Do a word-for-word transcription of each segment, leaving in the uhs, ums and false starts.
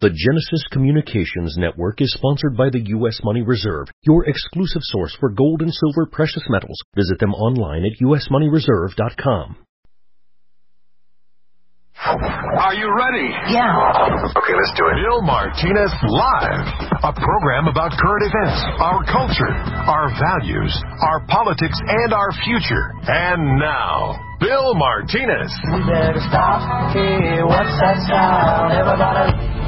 The Genesis Communications Network is sponsored by the U S Money Reserve, your exclusive source for gold and silver precious metals. Visit them online at u s money reserve dot com. Are you ready? Yeah. Okay, let's do it. Bill Martinez Live, a program about current events, our culture, our values, our politics, and our future. And now, Bill Martinez. We better stop. Hey, what's that sound? Everybody.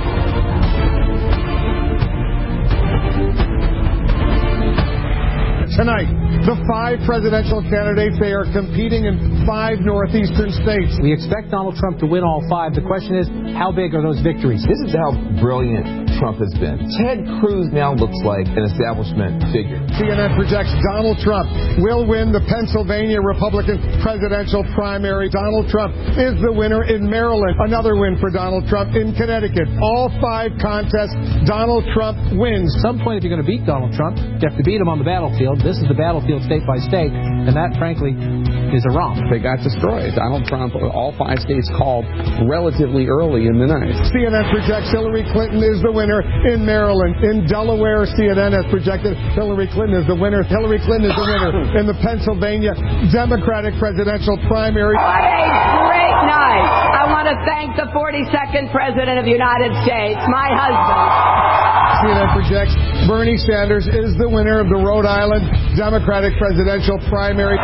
Tonight, the five presidential candidates, they are competing in five northeastern states. We expect Donald Trump to win all five. The question is, how big are those victories? This is how brilliant Trump has been. Ted Cruz now looks like an establishment figure. C N N projects Donald Trump will win the Pennsylvania Republican presidential primary. Donald Trump is the winner in Maryland. Another win for Donald Trump in Connecticut. All five contests, Donald Trump wins. At some point, if you're going to beat Donald Trump, you have to beat him on the battlefield. This is the battlefield state by state, and that, frankly, is a romp. They got destroyed. Donald Trump, all five states called relatively early in the night. C N N projects Hillary Clinton is the winner in Maryland. In Delaware, C N N has projected Hillary Clinton is the winner. Hillary Clinton is the winner in the Pennsylvania Democratic presidential primary. What a great night. I want to thank the forty-second President of the United States, my husband. C N N projects Bernie Sanders is the winner of the Rhode Island Democratic presidential primary.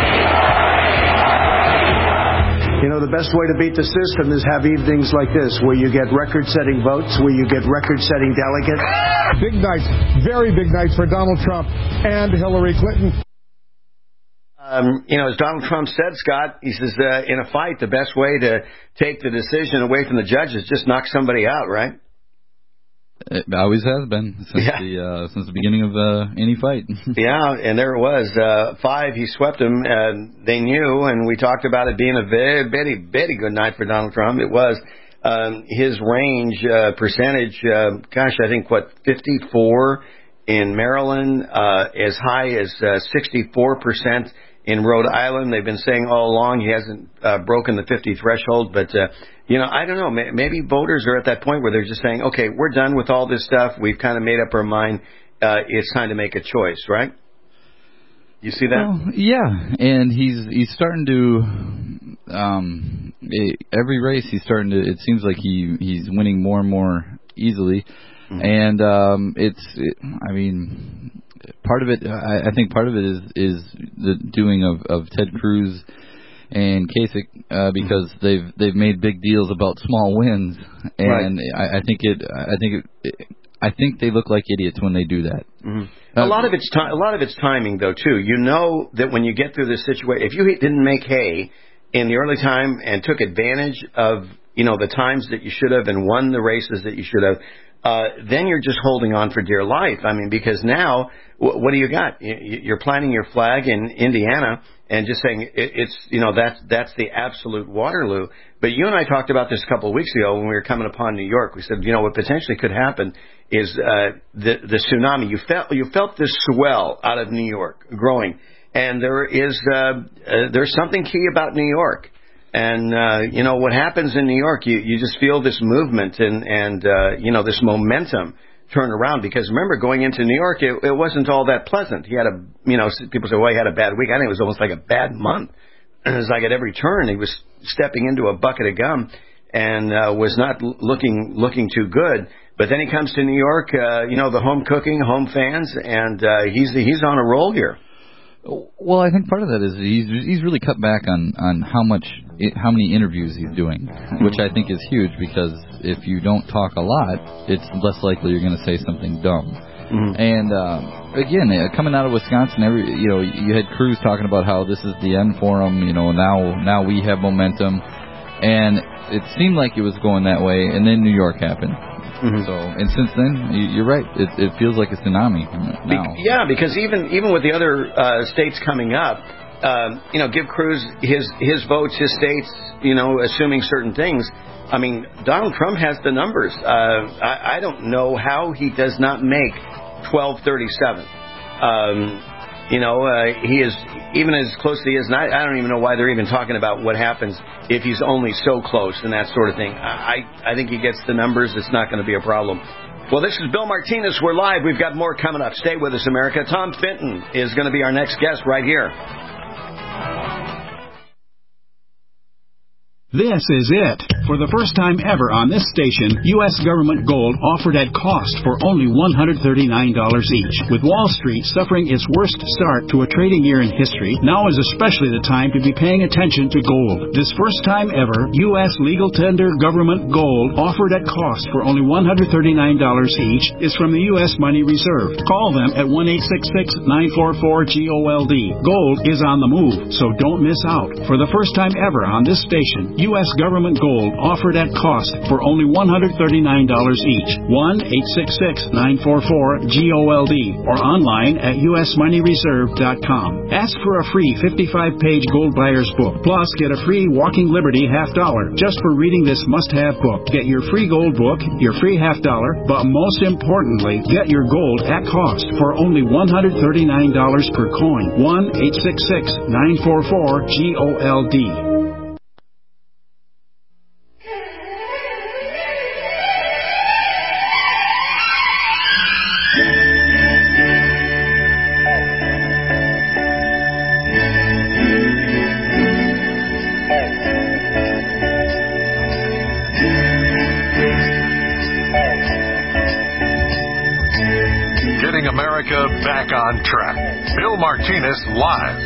You know, the best way to beat the system is have evenings like this, where you get record-setting votes, where you get record-setting delegates. Big nights, very big nights for Donald Trump and Hillary Clinton. Um, you know, as Donald Trump said, Scott, he says, uh, in a fight, the best way to take the decision away from the judge is just knock somebody out, right? It always has been since yeah. the uh, since the beginning of uh, any fight. yeah, and there it was. Uh, five, he swept them. Uh, they knew, and we talked about it being a very, very, very good night for Donald Trump. It was. Um, his range uh, percentage, uh, gosh, I think, what, fifty-four in Maryland, uh, as high as uh, sixty-four percent in Rhode Island. They've been saying all along he hasn't uh, broken the fifty threshold, but... Uh, You know, I don't know. Maybe voters are at that point where they're just saying, okay, we're done with all this stuff. We've kind of made up our mind. Uh, it's time to make a choice, right? You see that? Well, yeah, and he's he's starting to, um, every race he's starting to, it seems like he, he's winning more and more easily. Mm-hmm. And um, it's, it, I mean, part of it, I, I think part of it is, is the doing of, of Ted Cruz and Kasich, uh, because they've they've made big deals about small wins, and right. I, I think it I think it, I think they look like idiots when they do that. Mm-hmm. Uh, a lot of it's ti- a lot of it's timing though too. You know that when you get through this situation, if you didn't make hay in the early time and took advantage of you know the times that you should have and won the races that you should have, uh, then you're just holding on for dear life. I mean, because now w- what do you got? You're planting your flag in Indiana. And just saying it's, you know, that's that's the absolute Waterloo. But you and I talked about this a couple of weeks ago when we were coming upon New York. We said, you know, what potentially could happen is uh, the the tsunami. You felt you felt this swell out of New York growing, and there is uh, uh, there's something key about New York. And uh, you know what happens in New York, you you just feel this movement and and uh, you know this momentum turn around, because remember, going into New York, it, it wasn't all that pleasant. He had a, you know, people say, well, he had a bad week. I think it was almost like a bad month. It was like at every turn, he was stepping into a bucket of gum and uh, was not l- looking looking too good. But then he comes to New York, uh, you know, the home cooking, home fans, and uh, he's he's on a roll here. Well, I think part of that is he's he's really cut back on, on how much how many interviews he's doing, which I think is huge, because if you don't talk a lot, it's less likely you're going to say something dumb. Mm-hmm. And uh, again, coming out of Wisconsin, every you know you had Cruz talking about how this is the end for him. You know, now now we have momentum, and it seemed like it was going that way, and then New York happened. Mm-hmm. So, and since then, you're right. It, it feels like a tsunami now. Be- yeah, because even even with the other uh, states coming up, um, you know, give Cruz his his votes, his states, you know, assuming certain things. I mean, Donald Trump has the numbers. Uh, I, I don't know how he does not make twelve thirty-seven. Um, You know, uh, he is, even as close as he is, and I, I don't even know why they're even talking about what happens if he's only so close and that sort of thing. I, I think he gets the numbers. It's not going to be a problem. Well, this is Bill Martinez. We're live. We've got more coming up. Stay with us, America. Tom Fenton is going to be our next guest right here. This is it. For the first time ever on this station, U S government gold offered at cost for only one hundred thirty-nine dollars each. With Wall Street suffering its worst start to a trading year in history, now is especially the time to be paying attention to gold. This first time ever, U S legal tender government gold offered at cost for only one hundred thirty-nine dollars each is from the U S Money Reserve. Call them at one eight six six, nine four four, G O L D. Gold is on the move, so don't miss out. For the first time ever on this station, U S government gold offered at cost for only one hundred thirty-nine dollars each. one eight six six, nine four four, G O L D or online at U S money reserve dot com. Ask for a free fifty-five page gold buyer's book. Plus, get a free Walking Liberty half dollar just for reading this must-have book. Get your free gold book, your free half dollar, but most importantly, get your gold at cost for only one hundred thirty-nine dollars per coin. one eight six six, nine four four, G O L D. America back on track. Bill Martinez live.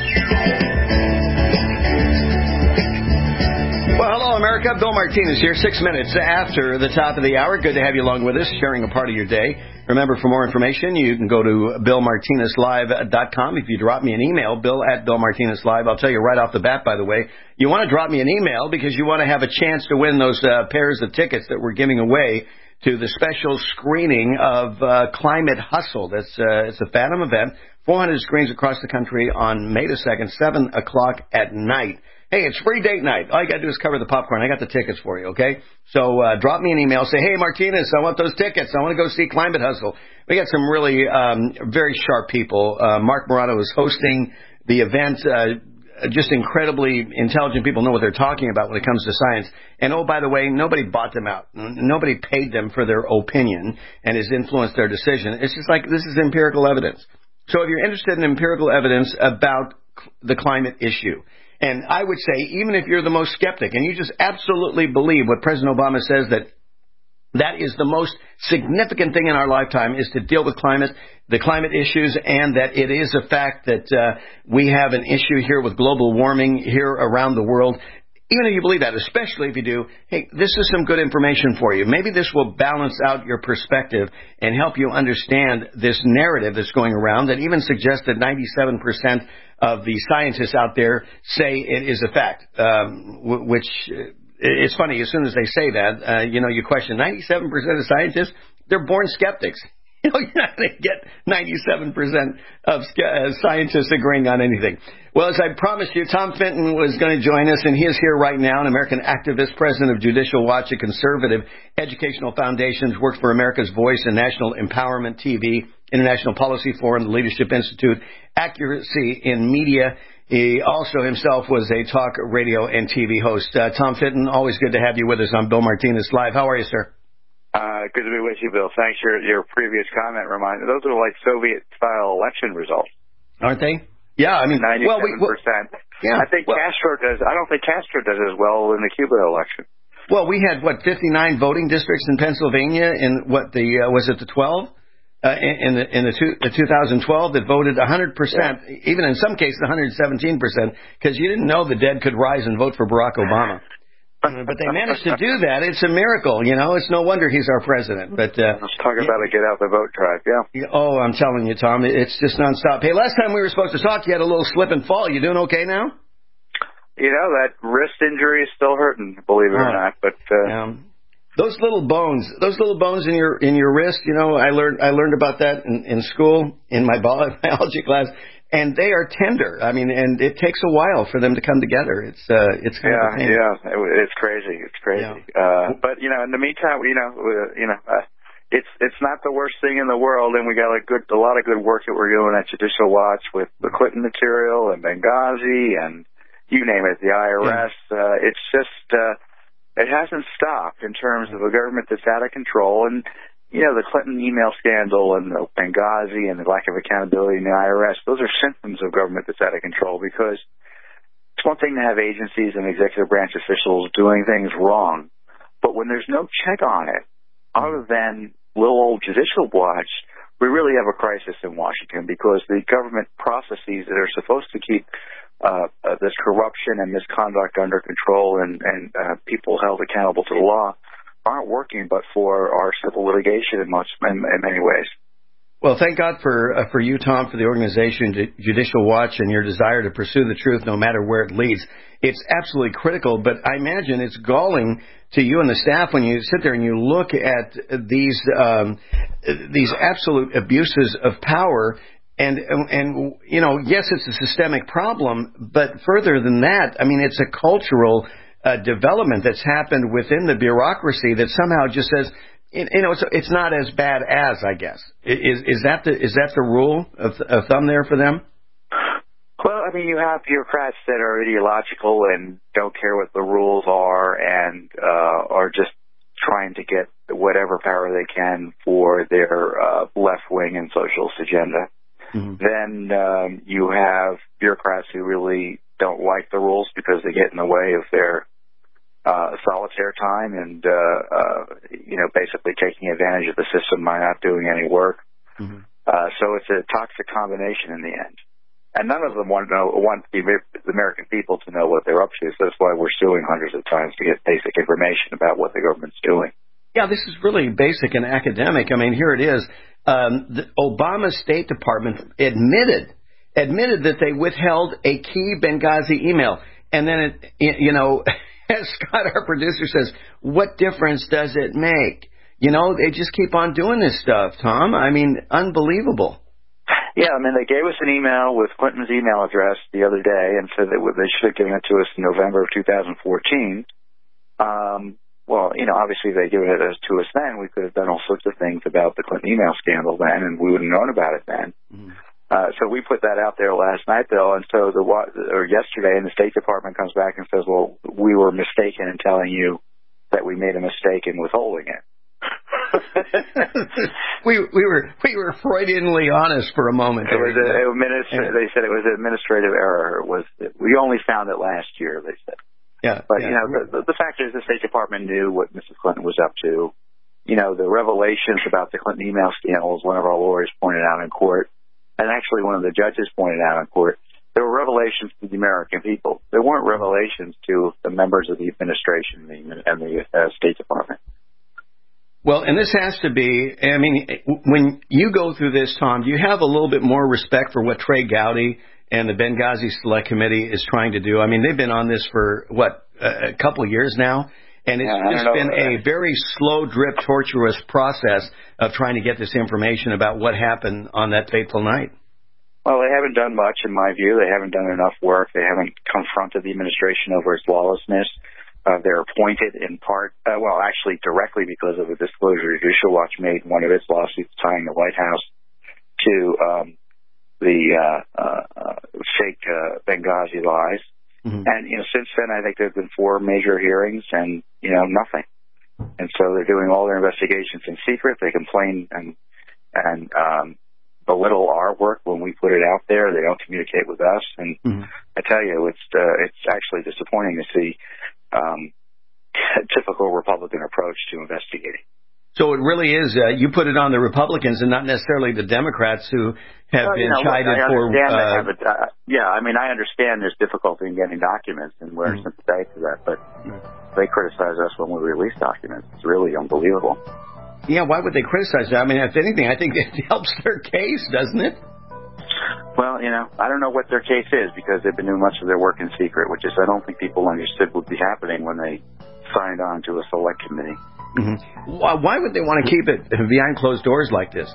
Well, hello, America. Bill Martinez here, six minutes after the top of the hour. Good to have you along with us, sharing a part of your day. Remember, for more information, you can go to bill martinez live dot com. If you drop me an email, bill at bill martinez live, I'll tell you right off the bat, by the way, you want to drop me an email because you want to have a chance to win those uh, pairs of tickets that we're giving away to the special screening of uh, Climate Hustle. That's uh, it's a Phantom event, four hundred screens across the country on May the second, seven o'clock at night. Hey, it's free date night. All you got to do is cover the popcorn. I got the tickets for you, okay? So uh, drop me an email. Say, hey, Martinez, I want those tickets. I want to go see Climate Hustle. We got some really um, very sharp people. Uh, Mark Morano is hosting the event. Uh, Just incredibly intelligent people know what they're talking about when it comes to science. And, oh, by the way, nobody bought them out. Nobody paid them for their opinion and has influenced their decision. It's just like this is empirical evidence. So if you're interested in empirical evidence about the climate issue, and I would say even if you're the most skeptic and you just absolutely believe what President Obama says, that that is the most significant thing in our lifetime is to deal with climate, the climate issues, and that it is a fact that uh, we have an issue here with global warming here around the world. Even if you believe that, especially if you do, hey, this is some good information for you. Maybe this will balance out your perspective and help you understand this narrative that's going around that even suggests that ninety-seven percent of the scientists out there say it is a fact, um, w- which... Uh, It's funny, as soon as they say that, uh, you know, you question ninety-seven percent of scientists, they're born skeptics. You know, you're not going to get ninety-seven percent of uh, scientists agreeing on anything. Well, as I promised you, Tom Fenton was going to join us, and he is here right now, an American activist, president of Judicial Watch, a conservative educational foundations, works for America's Voice and National Empowerment T V, International Policy Forum, the Leadership Institute, Accuracy in Media. He also himself was a talk radio and T V host. Uh, Tom Fenton, always good to have you with us on Bill Martinez Live. How are you, sir? Uh, good to be with you, Bill. Thanks. Your your previous comment reminded those are like Soviet-style election results, aren't they? Yeah, I mean, ninety-seven percent. Well, we, well, yeah, I think well, Castro does. I don't think Castro does as well in the Cuba election. Well, we had what fifty-nine voting districts in Pennsylvania, in what the uh, was it the twelve? Uh, in, in the in the, two, the two thousand twelve that voted one hundred percent, yeah. Even in some cases one hundred seventeen percent, because you didn't know the dead could rise and vote for Barack Obama. But they managed to do that. It's a miracle, you know. It's no wonder he's our president. But uh, let's talk about a get out the vote drive, yeah. Oh, I'm telling you, Tom, it's just nonstop. Hey, last time we were supposed to talk, you had a little slip and fall. You doing okay now? You know, that wrist injury is still hurting, believe it or not. But uh, yeah. Those little bones, those little bones in your in your wrist, you know, I learned I learned about that in, in school in my biology class, and they are tender. I mean, and it takes a while for them to come together. It's uh, it's kind yeah, of a pain. yeah, it's crazy, it's crazy. Yeah. Uh, but you know, in the meantime, you know, uh, you know, uh, it's it's not the worst thing in the world, and we got a good a lot of good work that we're doing at Judicial Watch with the Clinton material and Benghazi and you name it, the I R S. Yeah. Uh, it's just uh, it hasn't stopped in terms of a government that's out of control. And you know, the Clinton email scandal and the Benghazi and the lack of accountability in the I R S. Those are symptoms of government that's out of control, because it's one thing to have agencies and executive branch officials doing things wrong, but when there's no check on it, other than little old Judicial Watch, we really have a crisis in Washington, because the government processes that are supposed to keep uh, uh, this corruption and misconduct under control and, and uh, people held accountable to the law aren't working, but for our civil litigation in, much, in, in many ways. Well, thank God for uh, for you, Tom, for the organization J- Judicial Watch and your desire to pursue the truth no matter where it leads. It's absolutely critical, but I imagine it's galling to you and the staff when you sit there and you look at these um, these absolute abuses of power. And, and, you know, yes, it's a systemic problem, but further than that, I mean, it's a cultural uh, development that's happened within the bureaucracy that somehow just says, you know, it's, it's not as bad as, I guess. Is, is that the, is that the rule of, of thumb there for them? Well, I mean, you have bureaucrats that are ideological and don't care what the rules are and uh, are just trying to get whatever power they can for their uh, left-wing and socialist agenda. Mm-hmm. Then um, you have bureaucrats who really don't like the rules because they get in the way of their uh, solitaire time and, uh, uh, you know, basically taking advantage of the system by not doing any work. Mm-hmm. Uh, so it's a toxic combination in the end. And none of them want to know, want the American people to know what they're up to. So that's why we're suing hundreds of times to get basic information about what the government's doing. Yeah, this is really basic and academic. I mean, here it is. Um, the Obama State Department admitted admitted that they withheld a key Benghazi email. And then, it, you know, as Scott, our producer, says, what difference does it make? You know, they just keep on doing this stuff, Tom. I mean, unbelievable. Yeah, I mean, they gave us an email with Clinton's email address the other day and said that they should have given it to us in November of two thousand fourteen. Um, well, you know, obviously they given it to us then. We could have done all sorts of things about the Clinton email scandal then, and we would have known about it then. Mm-hmm. Uh, so we put that out there last night, Bill, and so the or yesterday, and the State Department comes back and says, well, we were mistaken in telling you that we made a mistake in withholding it. we we were we were Freudianly honest for a moment. It was a, a minister, they said it was an administrative error. It was we only found it last year, they said. Yeah, but yeah. you know the, the fact is the State Department knew what Missus Clinton was up to. You know, the revelations about the Clinton email scandal, as one of our lawyers pointed out in court, and actually one of the judges pointed out in court, there were revelations to the American people. There weren't revelations to the members of the administration and the uh, State Department. Well, and this has to be, I mean, when you go through this, Tom, do you have a little bit more respect for what Trey Gowdy and the Benghazi Select Committee is trying to do? I mean, they've been on this for, what, a couple of years now? And it's yeah, just been a very slow drip, tortuous process of trying to get this information about what happened on that fateful night. Well, they haven't done much, in my view. They haven't done enough work. They haven't confronted the administration over its lawlessness. Uh, they're appointed in part, uh, well, actually directly because of a disclosure Judicial Watch made in one of its lawsuits tying the White House to um, the uh, uh, uh, fake uh, Benghazi lies. Mm-hmm. And, you know, since then, I think there have been four major hearings and, you know, nothing. And so they're doing all their investigations in secret. They complain and, and um, belittle our work when we put it out there. They don't communicate with us. And mm-hmm. I tell you, it's uh, it's actually disappointing to see um, a typical Republican approach to investigating. So it really is, uh, you put it on the Republicans and not necessarily the Democrats who have well, been you know, chided I for... Uh, have a, uh, yeah, I mean, I understand there's difficulty in getting documents, and we're mm-hmm. sympathetic to that, but they criticize us when we release documents. It's really unbelievable. Yeah, why would they criticize that? I mean, if anything, I think it helps their case, doesn't it? Well, you know, I don't know what their case is because they've been doing much of their work in secret, which is I don't think people understood would be happening when they signed on to a select committee. Mm-hmm. Why would they want to keep it behind closed doors like this?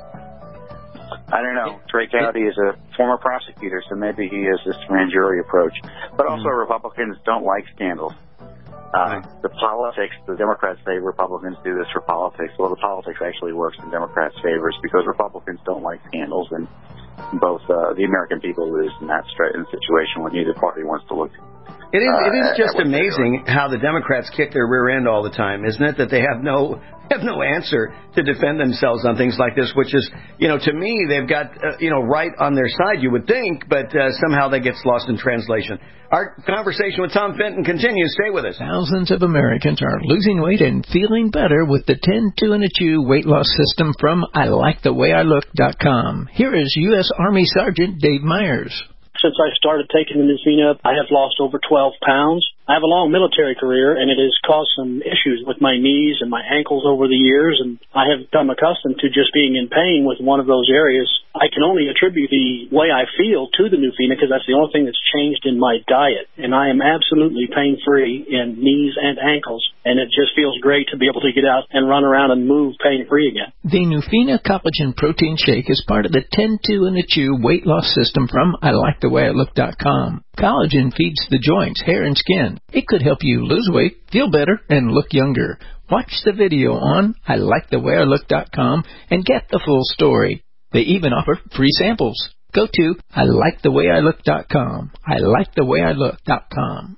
I don't know. Trey Gowdy is a former prosecutor, so maybe he has this grand jury approach. But also, mm-hmm. Republicans don't like scandals. Uh, the politics, the Democrats say Republicans do this for politics. Well, the politics actually works in Democrats' favors because Republicans don't like scandals, and both uh, the American people lose in that stra- in a situation where neither party wants to look. It is, it is uh, just amazing how the Democrats kick their rear end all the time, isn't it? That they have no have no answer to defend themselves on things like this, which is, you know, to me, they've got, uh, you know, right on their side, you would think, but uh, somehow that gets lost in translation. Our conversation with Tom Fenton continues. Stay with us. Thousands of Americans are losing weight and feeling better with the ten two and a chew weight loss system from I like the way I look dot com. Here is U S Army Sergeant Dave Myers. Since I started taking the Nuvina, I have lost over twelve pounds. I have a long military career, and it has caused some issues with my knees and my ankles over the years, and I have become accustomed to just being in pain with one of those areas. I can only attribute the way I feel to the Nuvina because that's the only thing that's changed in my diet, and I am absolutely pain-free in knees and ankles, and it just feels great to be able to get out and run around and move pain-free again. The Nuvina Collagen Protein Shake is part of the ten two and a chew weight loss system from I like the way I look dot com. Collagen feeds the joints, hair, and skin. It could help you lose weight, feel better, and look younger. Watch the video on I like the way I look dot com and get the full story. They even offer free samples. Go to I like the way I look dot com. I like the way I look dot com.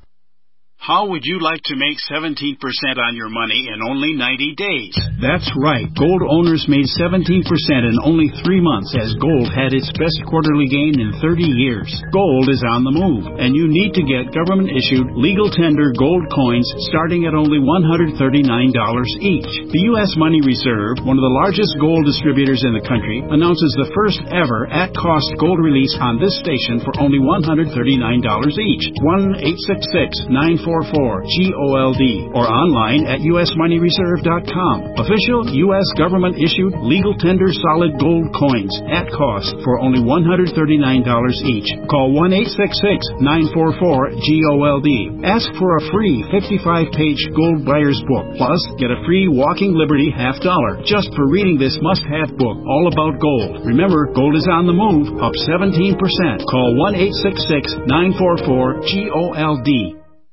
How would you like to make seventeen percent on your money in only ninety days? That's right. Gold owners made seventeen percent in only three months as gold had its best quarterly gain in thirty years. Gold is on the move, and you need to get government-issued legal tender gold coins starting at only one hundred thirty-nine dollars each. The U S Money Reserve, one of the largest gold distributors in the country, announces the first ever at-cost gold release on this station for only one hundred thirty-nine dollars each. one eight six six nine four four G O L D or online at U S money reserve dot com. Official U S government-issued legal tender solid gold coins at cost for only one hundred thirty-nine dollars each. Call one eight six six nine four four G O L D. Ask for a free fifty-five page gold buyer's book. Plus, get a free Walking Liberty half dollar just for reading this must-have book all about gold. Remember, gold is on the move, up seventeen percent. Call one eight six six nine four four G O L D.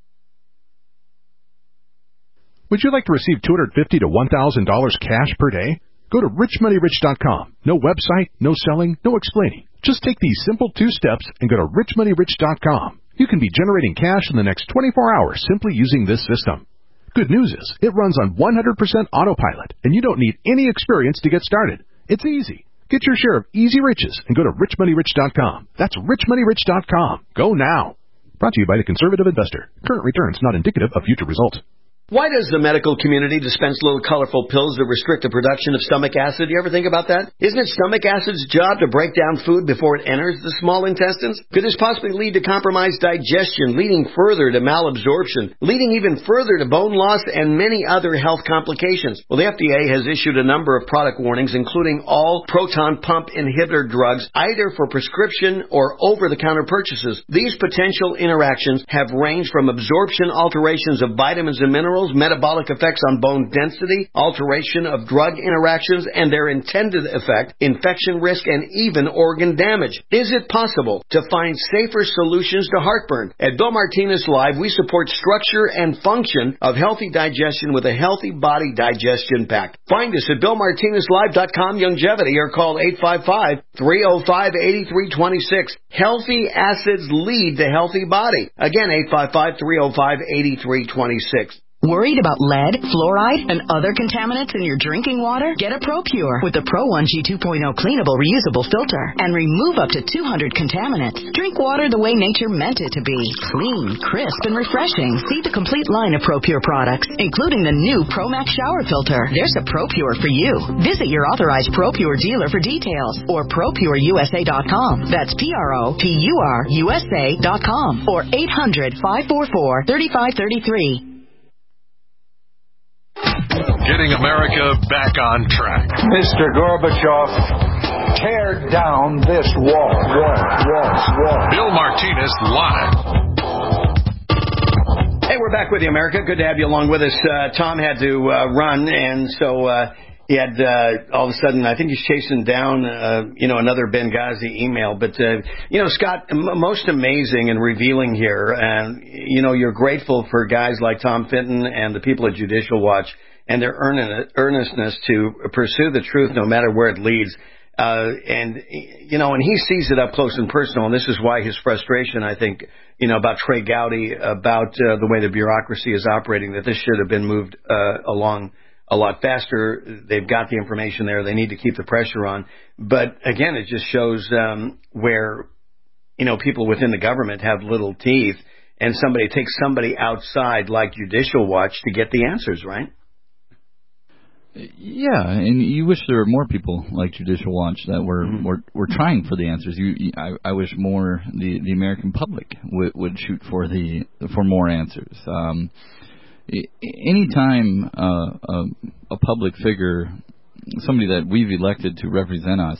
Would you like to receive two hundred fifty dollars to one thousand dollars cash per day? Go to rich money rich dot com. No website, no selling, no explaining. Just take these simple two steps and go to rich money rich dot com. You can be generating cash in the next twenty-four hours simply using this system. Good news is, it runs on one hundred percent autopilot, and you don't need any experience to get started. It's easy. Get your share of easy riches and go to rich money rich dot com. That's rich money rich dot com. Go now. Brought to you by the Conservative Investor. Current returns not indicative of future results. Why does the medical community dispense little colorful pills that restrict the production of stomach acid? You ever think about that? Isn't it stomach acid's job to break down food before it enters the small intestines? Could this possibly lead to compromised digestion, leading further to malabsorption, leading even further to bone loss and many other health complications? Well, the F D A has issued a number of product warnings, including all proton pump inhibitor drugs, either for prescription or over-the-counter purchases. These potential interactions have ranged from absorption alterations of vitamins and minerals, metabolic effects on bone density, alteration of drug interactions, and their intended effect, infection risk, and even organ damage. Is it possible to find safer solutions to heartburn? At Bill Martinez Live, we support structure and function of healthy digestion with a Healthy Body Digestion Pack. Find us at bill martinez live dot com Youngevity or call eight five five, three oh five, eight three two six. Healthy acids lead to healthy body. Again, eight five five, three oh five, eight three two six. Worried about lead, fluoride, and other contaminants in your drinking water? Get a ProPure with the Pro one G two point oh cleanable reusable filter and remove up to two hundred contaminants. Drink water the way nature meant it to be. Clean, crisp, and refreshing. See the complete line of ProPure products, including the new ProMax shower filter. There's a ProPure for you. Visit your authorized ProPure dealer for details or pro pure U S A dot com. That's P R O P U R U S A dot com or eight hundred, five four four, three five three three. Getting America back on track. Mister Gorbachev, tear down this wall, wall, wall, wall. Bill Martinez Live. Hey, we're back with you, America. Good to have you along with us. Uh, Tom had to uh, run, and so uh, He had, uh, all of a sudden, I think he's chasing down, uh, you know, another Benghazi email. But, uh, you know, Scott, m- most amazing and revealing here. And, you know, you're grateful for guys like Tom Fitton and the people at Judicial Watch and their earn- earnestness to pursue the truth no matter where it leads. Uh, and, you know, and he sees it up close and personal. And this is why his frustration, I think, you know, about Trey Gowdy, about uh, the way the bureaucracy is operating, that this should have been moved uh, along a lot faster. They've got the information there. They need to keep the pressure on. But again, it just shows um, where, you know, people within the government have little teeth, and somebody takes somebody outside like Judicial Watch to get the answers, right? Yeah, and you wish there were more people like Judicial Watch that were mm-hmm. were, were trying for the answers. You, you I, I wish more the, the American public would, would shoot for the for more answers. Um, Anytime uh, a, a public figure, somebody that we've elected to represent us,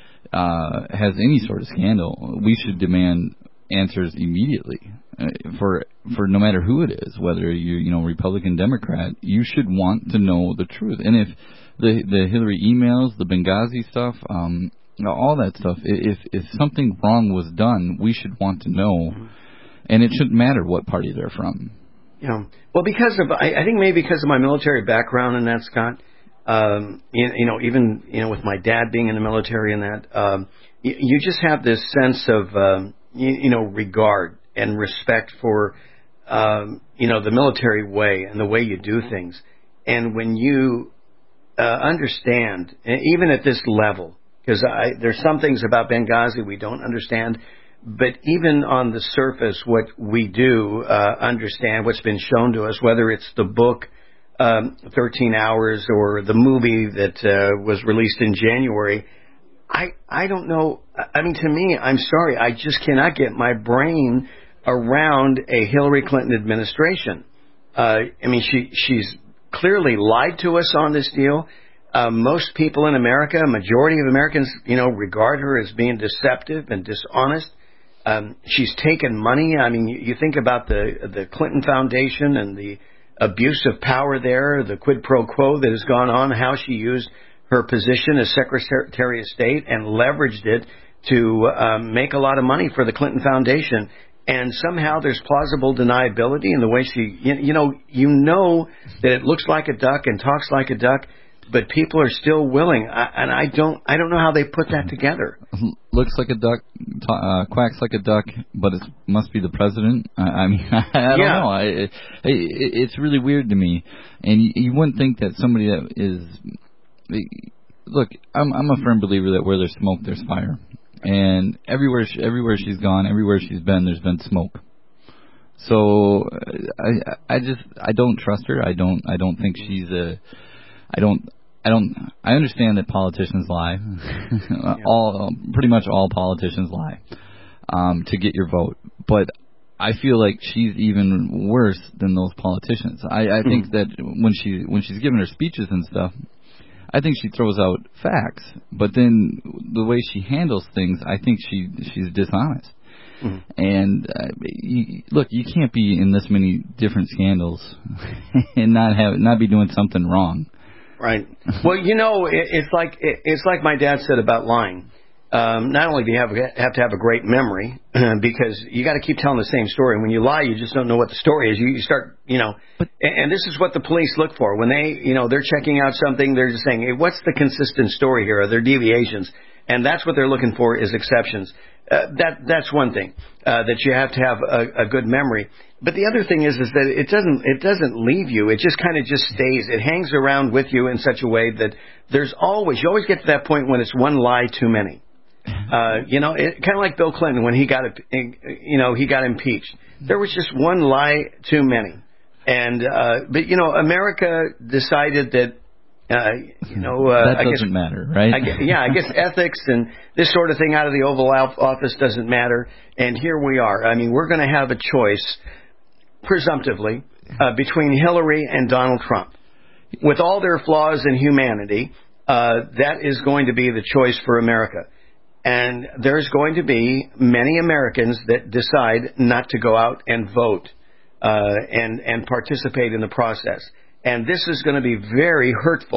uh, has any sort of scandal, we should demand answers immediately. Uh, for for no matter who it is, whether you you know Republican, Democrat, you should want to know the truth. And if the the Hillary emails, the Benghazi stuff, um, all that stuff, if if something wrong was done, we should want to know, and it shouldn't matter what party they're from. Yeah. Well, because of, I, I think maybe because of my military background in that, Scott, um, you, you know, even, you know, with my dad being in the military and that, um, you, you just have this sense of, um, you, you know, regard and respect for, um, you know, the military way and the way you do things. And when you uh, understand, even at this level, because there's some things about Benghazi we don't understand, but even on the surface, what we do uh, understand, what's been shown to us, whether it's the book um, thirteen hours or the movie that uh, was released in January, I I don't know. I mean, to me, I'm sorry, I just cannot get my brain around a Hillary Clinton administration. Uh, I mean, she she's clearly lied to us on this deal. Uh, most people in America, a majority of Americans, you know, regard her as being deceptive and dishonest. Um, she's taken money. I mean, you, you think about the the Clinton Foundation and the abuse of power there, the quid pro quo that has gone on, how she used her position as Secretary of State and leveraged it to um, make a lot of money for the Clinton Foundation. And somehow there's plausible deniability in the way she, you, you know, you know that it looks like a duck and talks like a duck, but people are still willing, I, and I don't, I don't know how they put that together. Looks like a duck, uh, quacks like a duck, but it must be the president. I, I mean, I, I don't yeah. know. I, it, it, it's really weird to me, and you, you wouldn't think that somebody that is. Look, I'm, I'm a firm believer that where there's smoke, there's fire, and everywhere, she, everywhere she's gone, everywhere she's been, there's been smoke. So I, I just, I don't trust her. I don't, I don't think she's a. I don't. I don't. I understand that politicians lie. yeah. All, pretty much all politicians lie um, to get your vote. But I feel like she's even worse than those politicians. I, I think mm. that when she when she's giving her speeches and stuff, I think she throws out facts. But then the way she handles things, I think she she's dishonest. Mm. And uh, you, look, you can't be in this many different scandals and not have not be doing something wrong. Right. Well, you know, it, it's like it, it's like my dad said about lying. Um, not only do you have have to have a great memory because you got to keep telling the same story. When you lie, you just don't know what the story is. You, you start, you know, and, and this is what the police look for when they, you know, they're checking out something. They're just saying, hey, what's the consistent story here? Are there deviations? And that's what they're looking for is exceptions. Uh, that that's one thing uh, that you have to have a, a good memory. But the other thing is, is that it doesn't it doesn't leave you. It just kind of just stays. It hangs around with you in such a way that there's always you always get to that point when it's one lie too many. Uh, you know, it, kind of like Bill Clinton when he got you know he got impeached. There was just one lie too many. And uh, but you know, America decided that. Uh, you know, uh, that doesn't I guess, matter, right? I guess, yeah, I guess ethics and this sort of thing out of the Oval Office doesn't matter. And here we are. I mean, we're going to have a choice, presumptively, uh, between Hillary and Donald Trump. With all their flaws in humanity, uh, that is going to be the choice for America. And there's going to be many Americans that decide not to go out and vote uh, and and participate in the process. And this is going to be very hurtful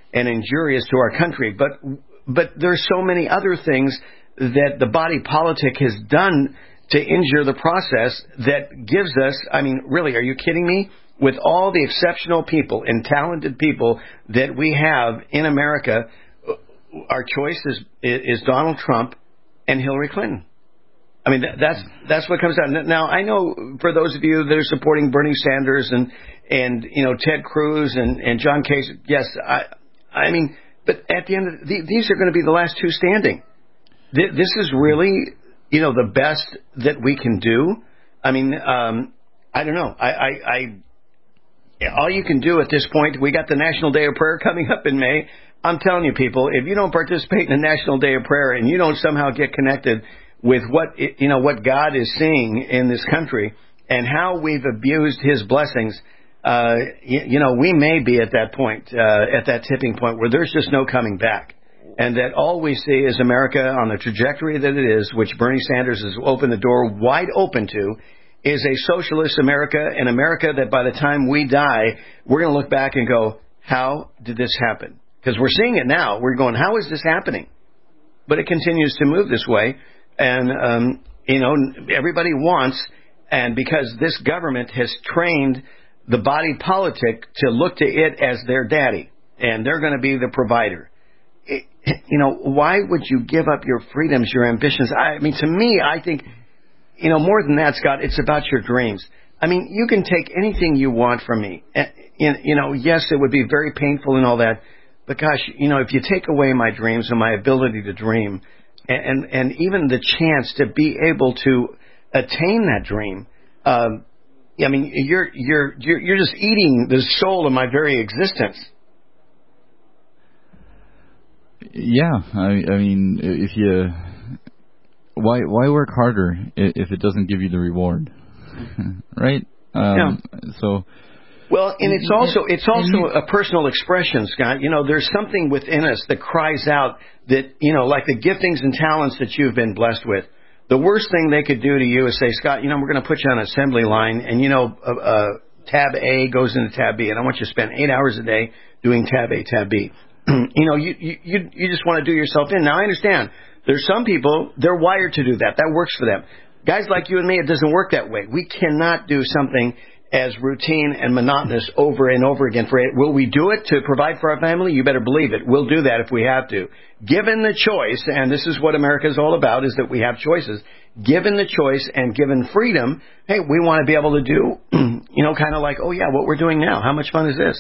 and injurious to our country. But but there's so many other things that the body politic has done to injure the process that gives us, I mean, really, are you kidding me? With all the exceptional people and talented people that we have in America, our choice is, is Donald Trump and Hillary Clinton. I mean, that, that's that's what comes down. Now, I know for those of you that are supporting Bernie Sanders and, and you know, Ted Cruz and, and John Kasich, yes, I I mean, but at the end of the, these are going to be the last two standing. This is really, you know, the best that we can do. I mean, um, I don't know. I, I, I all you can do at this point, we got the National Day of Prayer coming up in May. I'm telling you, people, if you don't participate in the National Day of Prayer and you don't somehow get connected with what, you know, what God is seeing in this country and how we've abused his blessings, uh, you, you know, we may be at that point, uh, at that tipping point where there's just no coming back. And that all we see is America on the trajectory that it is, which Bernie Sanders has opened the door wide open to, is a socialist America, an America that by the time we die, we're going to look back and go, how did this happen? Because we're seeing it now. We're going, how is this happening? But it continues to move this way. And, um, you know, everybody wants, and because this government has trained the body politic to look to it as their daddy, and they're going to be the provider. It, you know, why would you give up your freedoms, your ambitions? I mean, to me, I think, you know, more than that, Scott, it's about your dreams. I mean, you can take anything you want from me. You know, yes, it would be very painful and all that. But gosh, you know, if you take away my dreams and my ability to dream and, and, and even the chance to be able to attain that dream, um, I mean, you're, you're, you're, you're just eating the soul of my very existence. Yeah. I, I mean, if you, why, why work harder if it doesn't give you the reward? Right? Um, yeah. So, well, and it's also it's also a personal expression, Scott. You know, there's something within us that cries out that, you know, like the giftings and talents that you've been blessed with. The worst thing they could do to you is say, Scott, you know, we're going to put you on an assembly line, and, you know, uh, uh, tab A goes into tab B, and I want you to spend eight hours a day doing tab A, tab B. You know, you, you you just want to do yourself in. Now, I understand. There's some people, they're wired to do that. That works for them. Guys like you and me, it doesn't work that way. We cannot do something as routine and monotonous over and over again. For it. Will we do it to provide for our family? You better believe it. We'll do that if we have to. Given the choice, and this is what America is all about, is that we have choices. Given the choice and given freedom, hey, we want to be able to do, you know, kind of like, oh, yeah, what we're doing now. How much fun is this?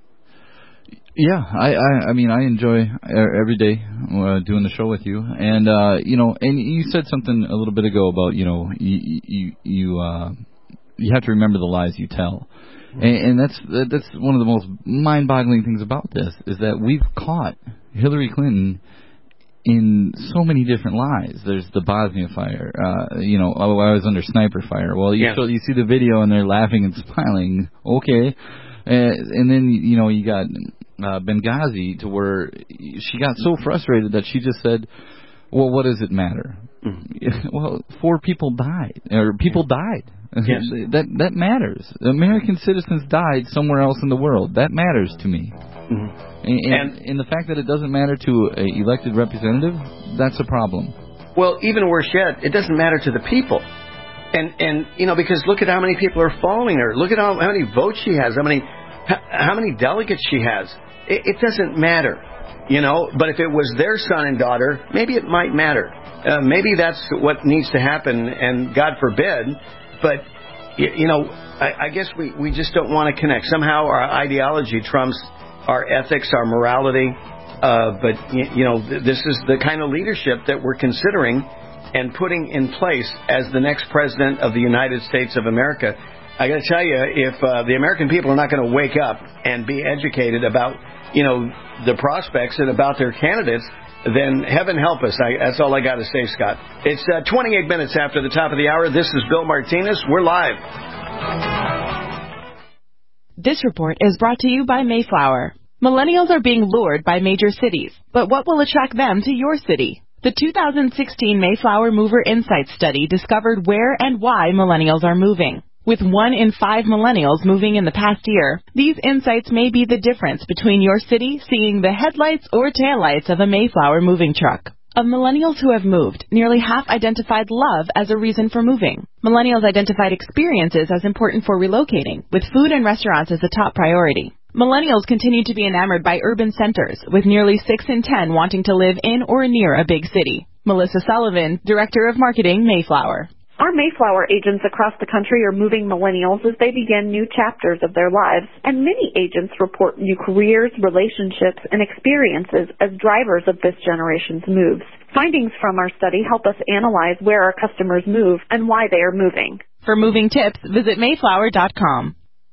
Yeah, I, I, I mean, I enjoy every day uh, doing the show with you, and uh, you know, and you said something a little bit ago about, you know, you you you, uh, you have to remember the lies you tell, and, and that's that's one of the most mind-boggling things about this is that we've caught Hillary Clinton in so many different lies. There's the Bosnia fire, uh, you know, I was under sniper fire. Well, you yeah. show, you see the video and they're laughing and smiling, okay, and, and then you know you got. Uh, Benghazi, to where she got so frustrated that she just said, well, what does it matter? Mm-hmm. Well, four people died, or people died. Yes. that that matters. American citizens died somewhere else in the world. That matters to me. Mm-hmm. And, and, and the fact that it doesn't matter to an elected representative, that's a problem. Well, even worse yet, it doesn't matter to the people. And, and you know, because look at how many people are following her. Look at how, how many votes she has, how many, how many delegates she has. It doesn't matter, you know, but if it was their son and daughter, maybe it might matter. Uh, maybe that's what needs to happen, and God forbid, but, you, you know, I, I guess we, we just don't want to connect. Somehow our ideology trumps our ethics, our morality, uh, but, you, you know, th- this is the kind of leadership that we're considering and putting in place as the next president of the United States of America. I got to tell you, if uh, the American people are not going to wake up and be educated about, you know, the prospects and about their candidates, then heaven help us. I, that's all I got to say, Scott. It's uh, twenty-eight minutes after the top of the hour. This is Bill Martinez. We're live. This report is brought to you by Mayflower. Millennials are being lured by major cities, but what will attract them to your city? The two thousand sixteen Mayflower Mover Insights Study discovered where and why millennials are moving. With one in five millennials moving in the past year, these insights may be the difference between your city seeing the headlights or taillights of a Mayflower moving truck. Of millennials who have moved, nearly half identified love as a reason for moving. Millennials identified experiences as important for relocating, with food and restaurants as a top priority. Millennials continue to be enamored by urban centers, with nearly six in ten wanting to live in or near a big city. Melissa Sullivan, Director of Marketing, Mayflower. Our Mayflower agents across the country are moving millennials as they begin new chapters of their lives, and many agents report new careers, relationships, and experiences as drivers of this generation's moves. Findings from our study help us analyze where our customers move and why they are moving. For moving tips, visit mayflower dot com.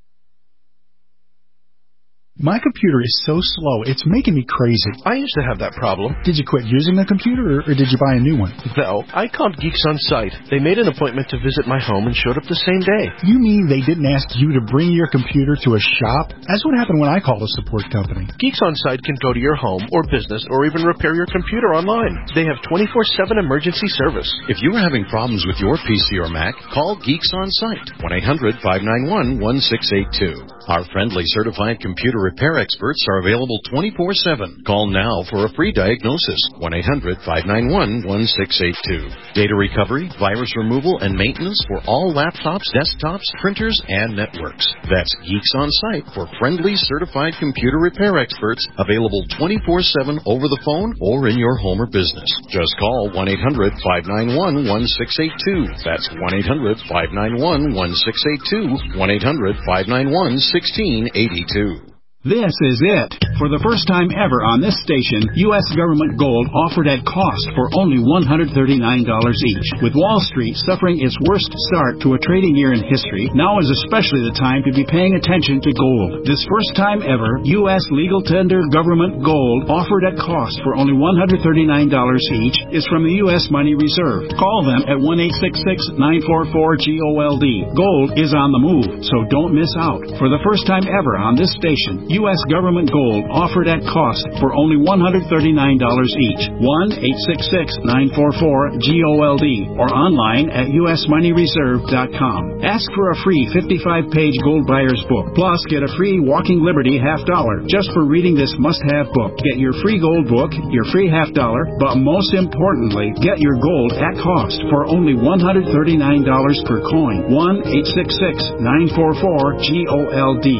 My computer is so slow, it's making me crazy. I used to have that problem. Did you quit using the computer, or, or did you buy a new one? No, I called Geeks On Site. They made an appointment to visit my home and showed up the same day. You mean they didn't ask you to bring your computer to a shop? That's what happened when I called a support company. Geeks On Site can go to your home or business or even repair your computer online. They have twenty-four seven emergency service. If you are having problems with your P C or Mac, call Geeks On Site, one eight hundred, five nine one, one six eight two. Our friendly certified computer repair experts are available twenty-four seven. Call now for a free diagnosis, one eight hundred, five nine one, one six eight two. Data recovery, virus removal, and maintenance for all laptops, desktops, printers, and networks. That's Geeks On Site for friendly certified computer repair experts, available twenty-four seven over the phone or in your home or business. Just call one eight hundred, five nine one, one six eight two. That's one eight hundred, five nine one, one six eight two, one eight hundred, five nine one, one six eight two. This is it. For the first time ever on this station, U S government gold offered at cost for only one hundred thirty-nine dollars each. With Wall Street suffering its worst start to a trading year in history, now is especially the time to be paying attention to gold. This first time ever, U S legal tender government gold offered at cost for only one hundred thirty-nine dollars each is from the U S Money Reserve. Call them at one eight six six, nine four four, G O L D. Gold is on the move, so don't miss out. For the first time ever on this station, U S government gold offered at cost for only one hundred thirty-nine dollars each. one eight six six, nine four four, G O L D or online at U S money reserve dot com. Ask for a free fifty-five page gold buyer's book. Plus, get a free Walking Liberty half dollar just for reading this must-have book. Get your free gold book, your free half dollar, but most importantly, get your gold at cost for only one hundred thirty-nine dollars per coin. one eight six six, nine four four, G O L D.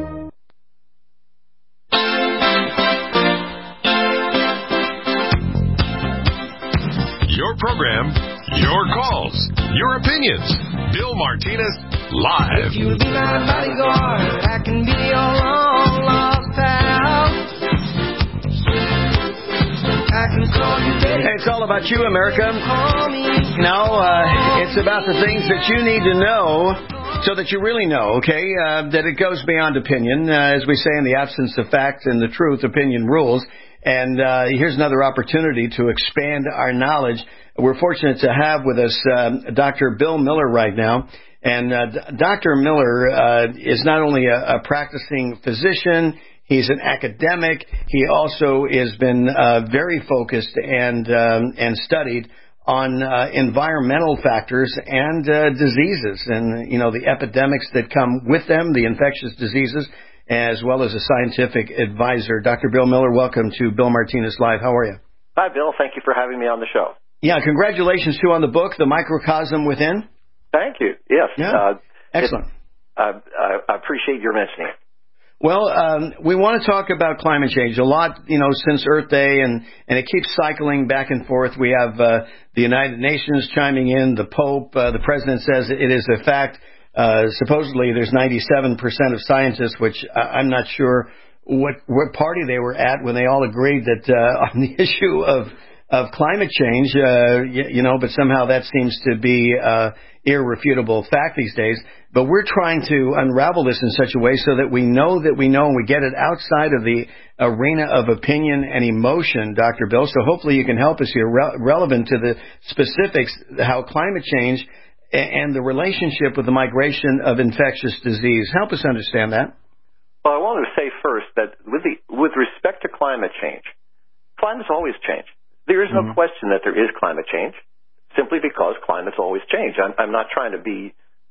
Your program, your calls, your opinions. Bill Martinez, live. If you'll be my bodyguard, I can be your long lost pal. I can call you baby. Hey, it's all about you, America. You know, uh, it's about the things that you need to know so that you really know, okay, uh, that it goes beyond opinion. Uh, as we say, in the absence of fact and the truth, opinion rules. And uh, here's another opportunity to expand our knowledge. We're fortunate to have with us uh, Doctor Bill Miller right now. And uh, Doctor Miller uh, is not only a, a practicing physician, he's an academic. He also has been uh, very focused and um, and studied on uh, environmental factors and uh, diseases and, you know, the epidemics that come with them, the infectious diseases, as well as a scientific advisor. Doctor Bill Miller, welcome to Bill Martinez Live. How are you? Hi, Bill. Thank you for having me on the show. Yeah, congratulations, too, on the book, The Microcosm Within. Thank you. Yes. Yeah. Uh, Excellent. It, uh, I, I appreciate your mentioning it. Well, um, we want to talk about climate change a lot, you know, since Earth Day, and, and it keeps cycling back and forth. We have uh, the United Nations chiming in, the Pope, uh, the President says it is a fact. Uh, supposedly there's ninety-seven percent of scientists, which I, I'm not sure what, what party they were at when they all agreed that uh, on the issue of of climate change, uh, you, you know, but somehow that seems to be uh, irrefutable fact these days. But we're trying to unravel this in such a way so that we know that we know and we get it outside of the arena of opinion and emotion, Doctor Bill. So hopefully you can help us here, re- relevant to the specifics, how climate change and the relationship with the migration of infectious disease. Help us understand that. Well, I wanted to say first that with the with respect to climate change, climate's always changed. There is no mm-hmm. question that there is climate change, simply because climates always change. I'm, I'm not trying to be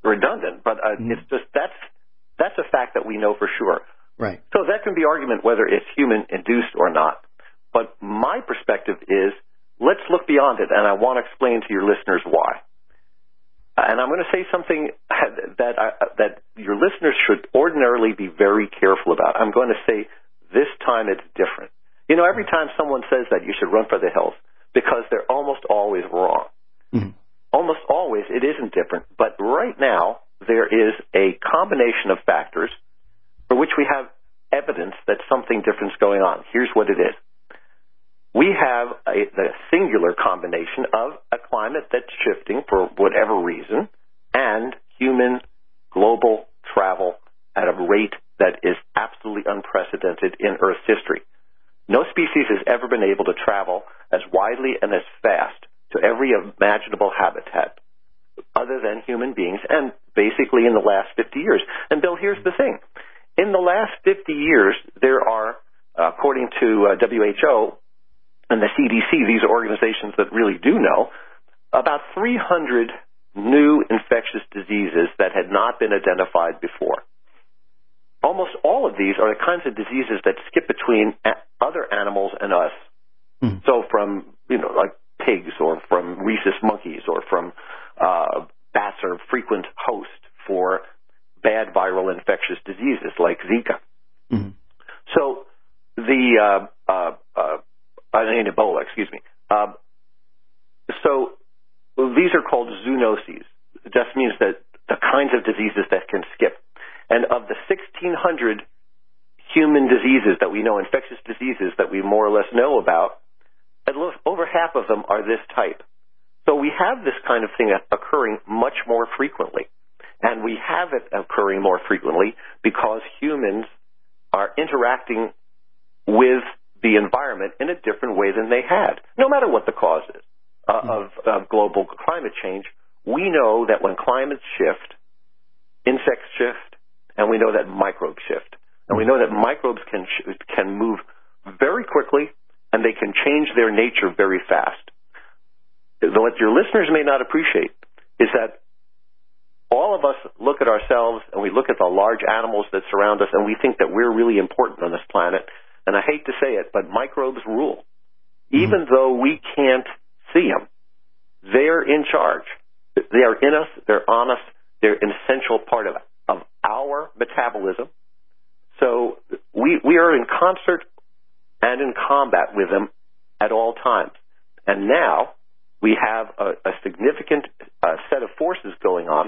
redundant, but uh, mm. it's just that's that's a fact that we know for sure. Right. So that can be argument whether it's human-induced or not. But my perspective is, let's look beyond it, and I want to explain to your listeners why. And I'm going to say something that I, that your listeners should ordinarily be very careful about. I'm going to say this time it's different. You know, every time someone says that, you should run for the hills, because they're almost always wrong. Mm-hmm. Almost always it isn't different. But right now there is a combination of factors for which we have evidence that something different is going on. Here's what it is. We have a, the singular combination of a climate that's shifting for whatever reason and human global travel at a rate that is absolutely unprecedented in Earth's history. No species has ever been able to travel as widely and as fast to every imaginable habitat other than human beings, and basically in the last fifty years. And Bill, here's the thing. In the last fifty years, there are, uh, according to uh, W H O and the C D C, these are organizations that really do know, about three hundred new infectious diseases that had not been identified before. Almost all of these are the kinds of diseases that skip between a- other animals and us. Mm. So from, you know, like pigs, or from rhesus monkeys, or from uh, bats are a frequent host for bad viral infectious diseases like Zika. Mm-hmm. So the, uh, uh, uh, I mean Ebola, excuse me. Uh, so these are called zoonoses. It just means that the kinds of diseases that can skip. And of the sixteen hundred human diseases that we know, infectious diseases that we more or less know about, over half of them are this type. So we have this kind of thing occurring much more frequently. And we have it occurring more frequently because humans are interacting with the environment in a different way than they had, no matter what the cause is uh, mm-hmm. of, of global climate change. We know that when climates shift, insects shift, and we know that microbes shift. And we know that microbes can can move very quickly, and they can change their nature very fast. What your listeners may not appreciate is that all of us look at ourselves and we look at the large animals that surround us, and we think that we're really important on this planet. And I hate to say it, but microbes rule. Mm-hmm. Even though we can't see them, they're in charge. They are in us. They're on us. They're an essential part of, of our metabolism. So we we are in concert and in combat with them at all times. And now we have a, a significant uh, set of forces going on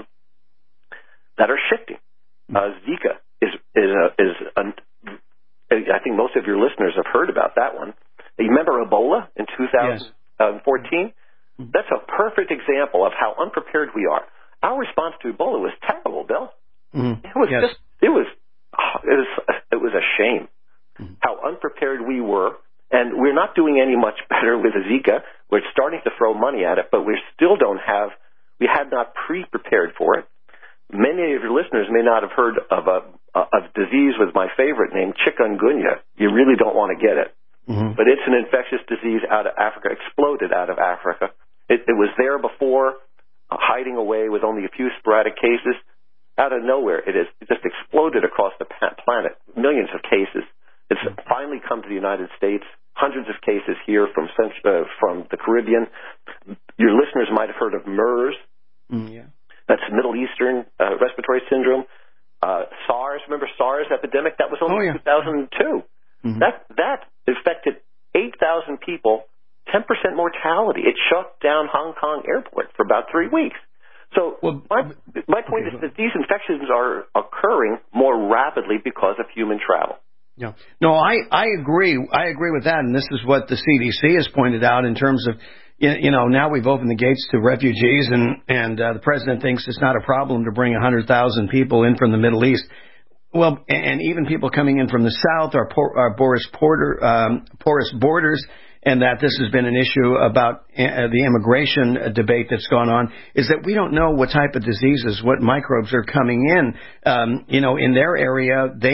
that are shifting. Uh, Zika is is a, is an, I think most of your listeners have heard about that one. You remember Ebola in two thousand fourteen? Yes. That's a perfect example of how unprepared we are. Our response to Ebola was terrible, Bill. Mm-hmm. It was yes. just it was it was it was a shame mm-hmm. how unprepared we were, and we're not doing any much better with Zika. We're starting to throw money at it, but we still don't have. We had not pre-prepared for it. Many of your listeners may not have heard of a, a disease with my favorite name, chikungunya. You really don't want to get it. Mm-hmm. But it's an infectious disease out of Africa, exploded out of Africa. It, it was there before, uh, hiding away with only a few sporadic cases. Out of nowhere, it has it just exploded across the planet, millions of cases. It's mm-hmm. finally come to the United States, hundreds of cases here from uh, from the Caribbean. Your listeners might have heard of MERS. Mm, yeah. That's Middle Eastern uh, respiratory syndrome. Uh, SARS, remember SARS epidemic? That was only oh, yeah. two thousand two. Mm-hmm. That that affected eight thousand people, ten percent mortality. It shut down Hong Kong airport for about three weeks. So well, my, my point okay, is that these infections are occurring more rapidly because of human travel. Yeah. No, I, I agree. I agree with that, and this is what the C D C has pointed out in terms of, you know, now we've opened the gates to refugees, and, and uh, the president thinks it's not a problem to bring one hundred thousand people in from the Middle East. Well, and even people coming in from the South are, por- are porous, porter, um, porous borders, and that this has been an issue about uh, the immigration debate that's gone on, is that we don't know what type of diseases, what microbes are coming in. Um, you know, in their area, they've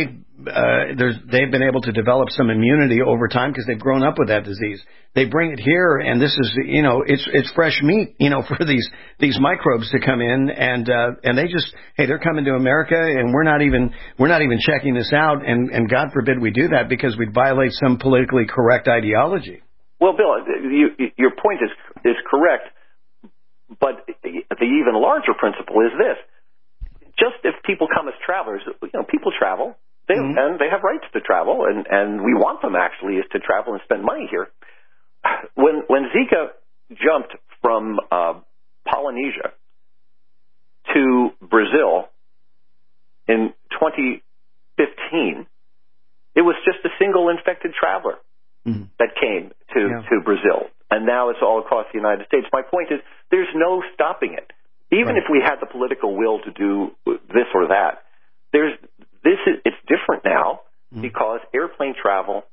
uh, there's, they've been able to develop some immunity over time because they've grown up with that disease. They bring it here, and this is, you know, it's it's fresh meat, you know, for these these microbes to come in, and uh, and they just, hey, they're coming to America, and we're not even we're not even checking this out, and and God forbid we do that because we'd violate some politically correct ideology. Well, Bill, you, your point is is correct, but the even larger principle is this: just if people come as travelers, you know, people travel, they, mm-hmm. and they have rights to travel, and and we want them actually is to travel and spend money here. When when Zika jumped from uh, Polynesia to Brazil in twenty fifteen, it was just a single infected traveler mm-hmm. that came to, yeah. to Brazil, and now it's all across the United States. My point is, there's no stopping it. Even right. if we had the political will to do this or that, there's this is it's different now mm-hmm. because airplane travel.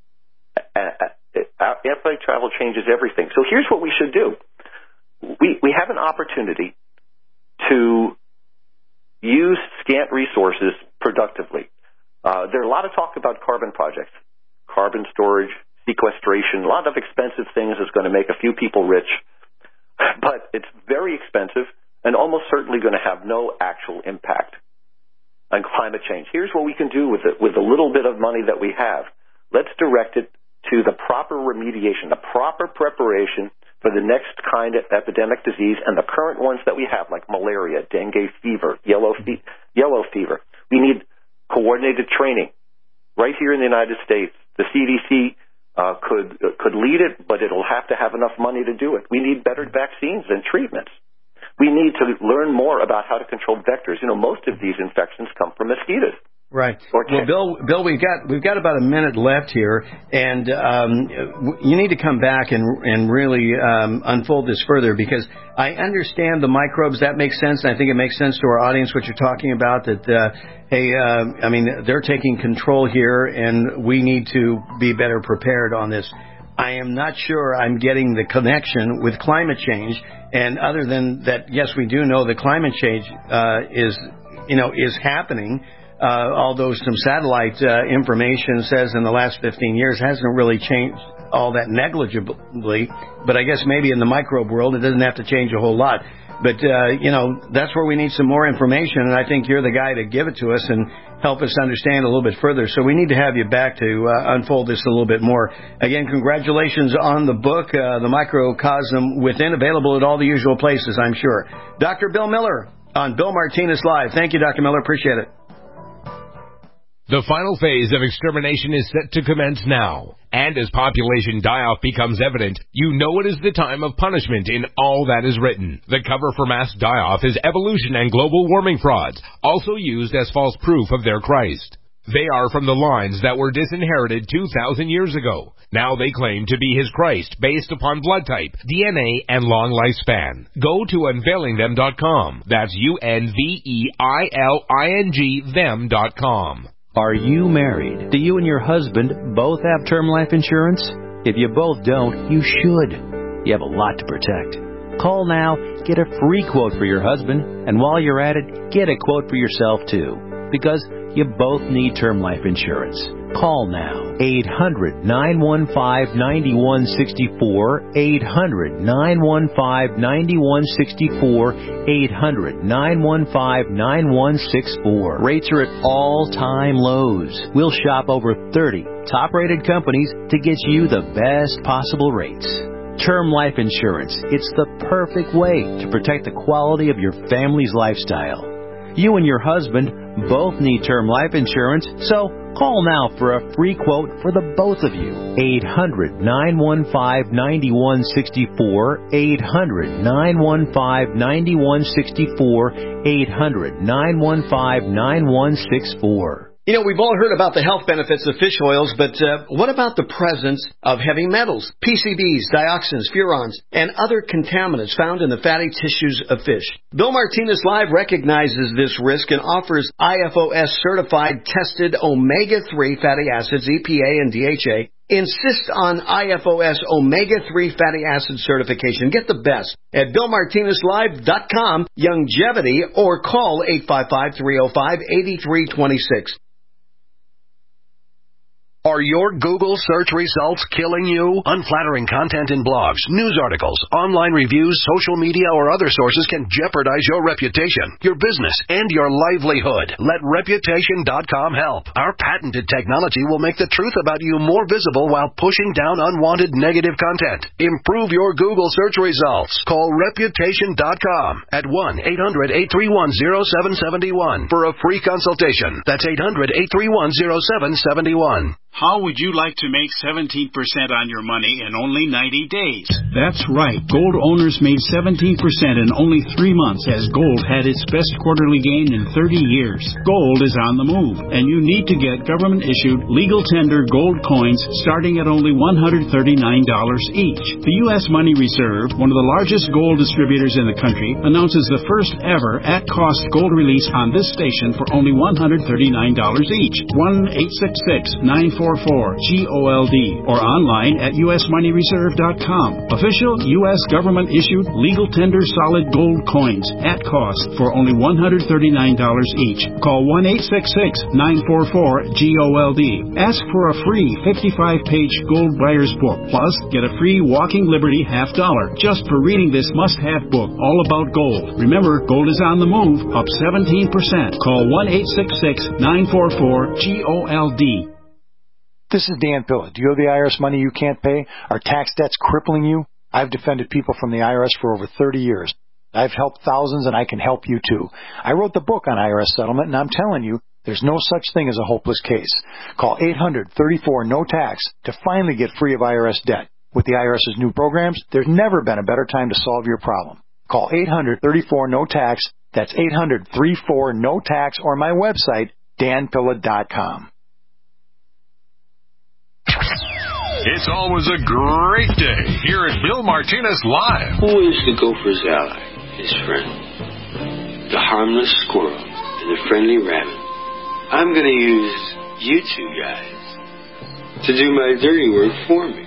Uh, Airplane travel changes everything. So here's what we should do. We we have an opportunity to use scant resources productively. Uh, there are a lot of talk about carbon projects, carbon storage, sequestration, a lot of expensive things that's going to make a few people rich, but it's very expensive and almost certainly going to have no actual impact on climate change. Here's what we can do with it, with the little bit of money that we have. Let's direct it to the proper remediation, the proper preparation for the next kind of epidemic disease and the current ones that we have, like malaria, dengue fever, yellow, fe- yellow fever. We need coordinated training right here in the United States. The C D C uh, could uh, could lead it, but it'll have to have enough money to do it. We need better vaccines and treatments. We need to learn more about how to control vectors. You know, most of these infections come from mosquitoes. Right. Well, Bill, Bill, we've got we've got about a minute left here, and um, you need to come back and and really um, unfold this further because I understand the microbes. That makes sense. And I think it makes sense to our audience what you're talking about. That uh, hey, uh, I mean, they're taking control here, and we need to be better prepared on this. I am not sure I'm getting the connection with climate change, and other than that, yes, we do know that climate change uh, is you know is happening. Uh, although some satellite uh, information says in the last fifteen years hasn't really changed all that negligibly, but I guess maybe in the microbe world it doesn't have to change a whole lot. But, uh, you know, that's where we need some more information, and I think you're the guy to give it to us and help us understand a little bit further. So we need to have you back to uh, unfold this a little bit more. Again, congratulations on the book, uh, The Microcosm Within, available at all the usual places, I'm sure. Doctor Bill Miller on Bill Martinez Live. Thank you, Doctor Miller. Appreciate it. The final phase of extermination is set to commence now. And as population die-off becomes evident, you know it is the time of punishment in all that is written. The cover for mass die-off is evolution and global warming frauds, also used as false proof of their Christ. They are from the lines that were disinherited two thousand years ago. Now they claim to be his Christ based upon blood type, D N A, and long lifespan. Go to unveiling them dot com. That's U N V E I L I N G them dot com. Are you married? Do you and your husband both have term life insurance? If you both don't, you should. You have a lot to protect. Call now, get a free quote for your husband, and while you're at it, get a quote for yourself too. Because you both need term life insurance. Call now. eight hundred, nine one five, nine one six four. eight hundred, nine one five, nine one six four. eight hundred, nine one five, nine one six four. Rates are at all-time lows. We'll shop over thirty top-rated companies to get you the best possible rates. Term life insurance. It's the perfect way to protect the quality of your family's lifestyle. You and your husband both need term life insurance, so call now for a free quote for the both of you. eight hundred, nine one five, nine one six four. eight hundred, nine one five, nine one six four. eight hundred, nine one five, nine one six four. You know, we've all heard about the health benefits of fish oils, but uh, what about the presence of heavy metals, P C Bs, dioxins, furans, and other contaminants found in the fatty tissues of fish? Bill Martinez Live recognizes this risk and offers I F O S-certified tested omega three fatty acids, E P A and D H A. Insist on I F O S omega three fatty acid certification. Get the best at Bill Martinez Live dot com, Youngevity, or call eight five five, three oh five, eight three two six. Are your Google search results killing you? Unflattering content in blogs, news articles, online reviews, social media, or other sources can jeopardize your reputation, your business, and your livelihood. Let Reputation dot com help. Our patented technology will make the truth about you more visible while pushing down unwanted negative content. Improve your Google search results. Call Reputation dot com at one eight hundred eight three one oh seven seven one for a free consultation. That's eight hundred eight three one oh seven seven one. How would you like to make seventeen percent on your money in only ninety days? That's right. Gold owners made seventeen percent in only three months as gold had its best quarterly gain in thirty years. Gold is on the move, and you need to get government-issued legal tender gold coins starting at only one hundred thirty-nine dollars each. The U S Money Reserve, one of the largest gold distributors in the country, announces the first ever at-cost gold release on this station for only one hundred thirty-nine dollars each. one eight six six nine four four G O L D or online at U S money reserve dot com. Official U S government-issued legal tender solid gold coins at cost for only one hundred thirty-nine dollars each. Call one eight six six nine four four G O L D. Ask for a free fifty-five page gold buyer's book. Plus, get a free Walking Liberty half dollar just for reading this must-have book all about gold. Remember, gold is on the move, up seventeen percent. Call one eight six six nine four four G O L D. This is Dan Pilla. Do you owe the I R S money you can't pay? Are tax debts crippling you? I've defended people from the I R S for over thirty years. I've helped thousands, and I can help you too. I wrote the book on I R S settlement, and I'm telling you, there's no such thing as a hopeless case. Call eight hundred thirty-four no tax to finally get free of I R S debt. With the IRS's new programs, there's never been a better time to solve your problem. Call eight hundred thirty-four no tax. That's eight hundred thirty-four no tax, or my website, dan pilla dot com. It's always a great day here at Bill Martinez Live. Who is the gopher's ally? His friend. The harmless squirrel and the friendly rabbit. I'm going to use you two guys to do my dirty work for me.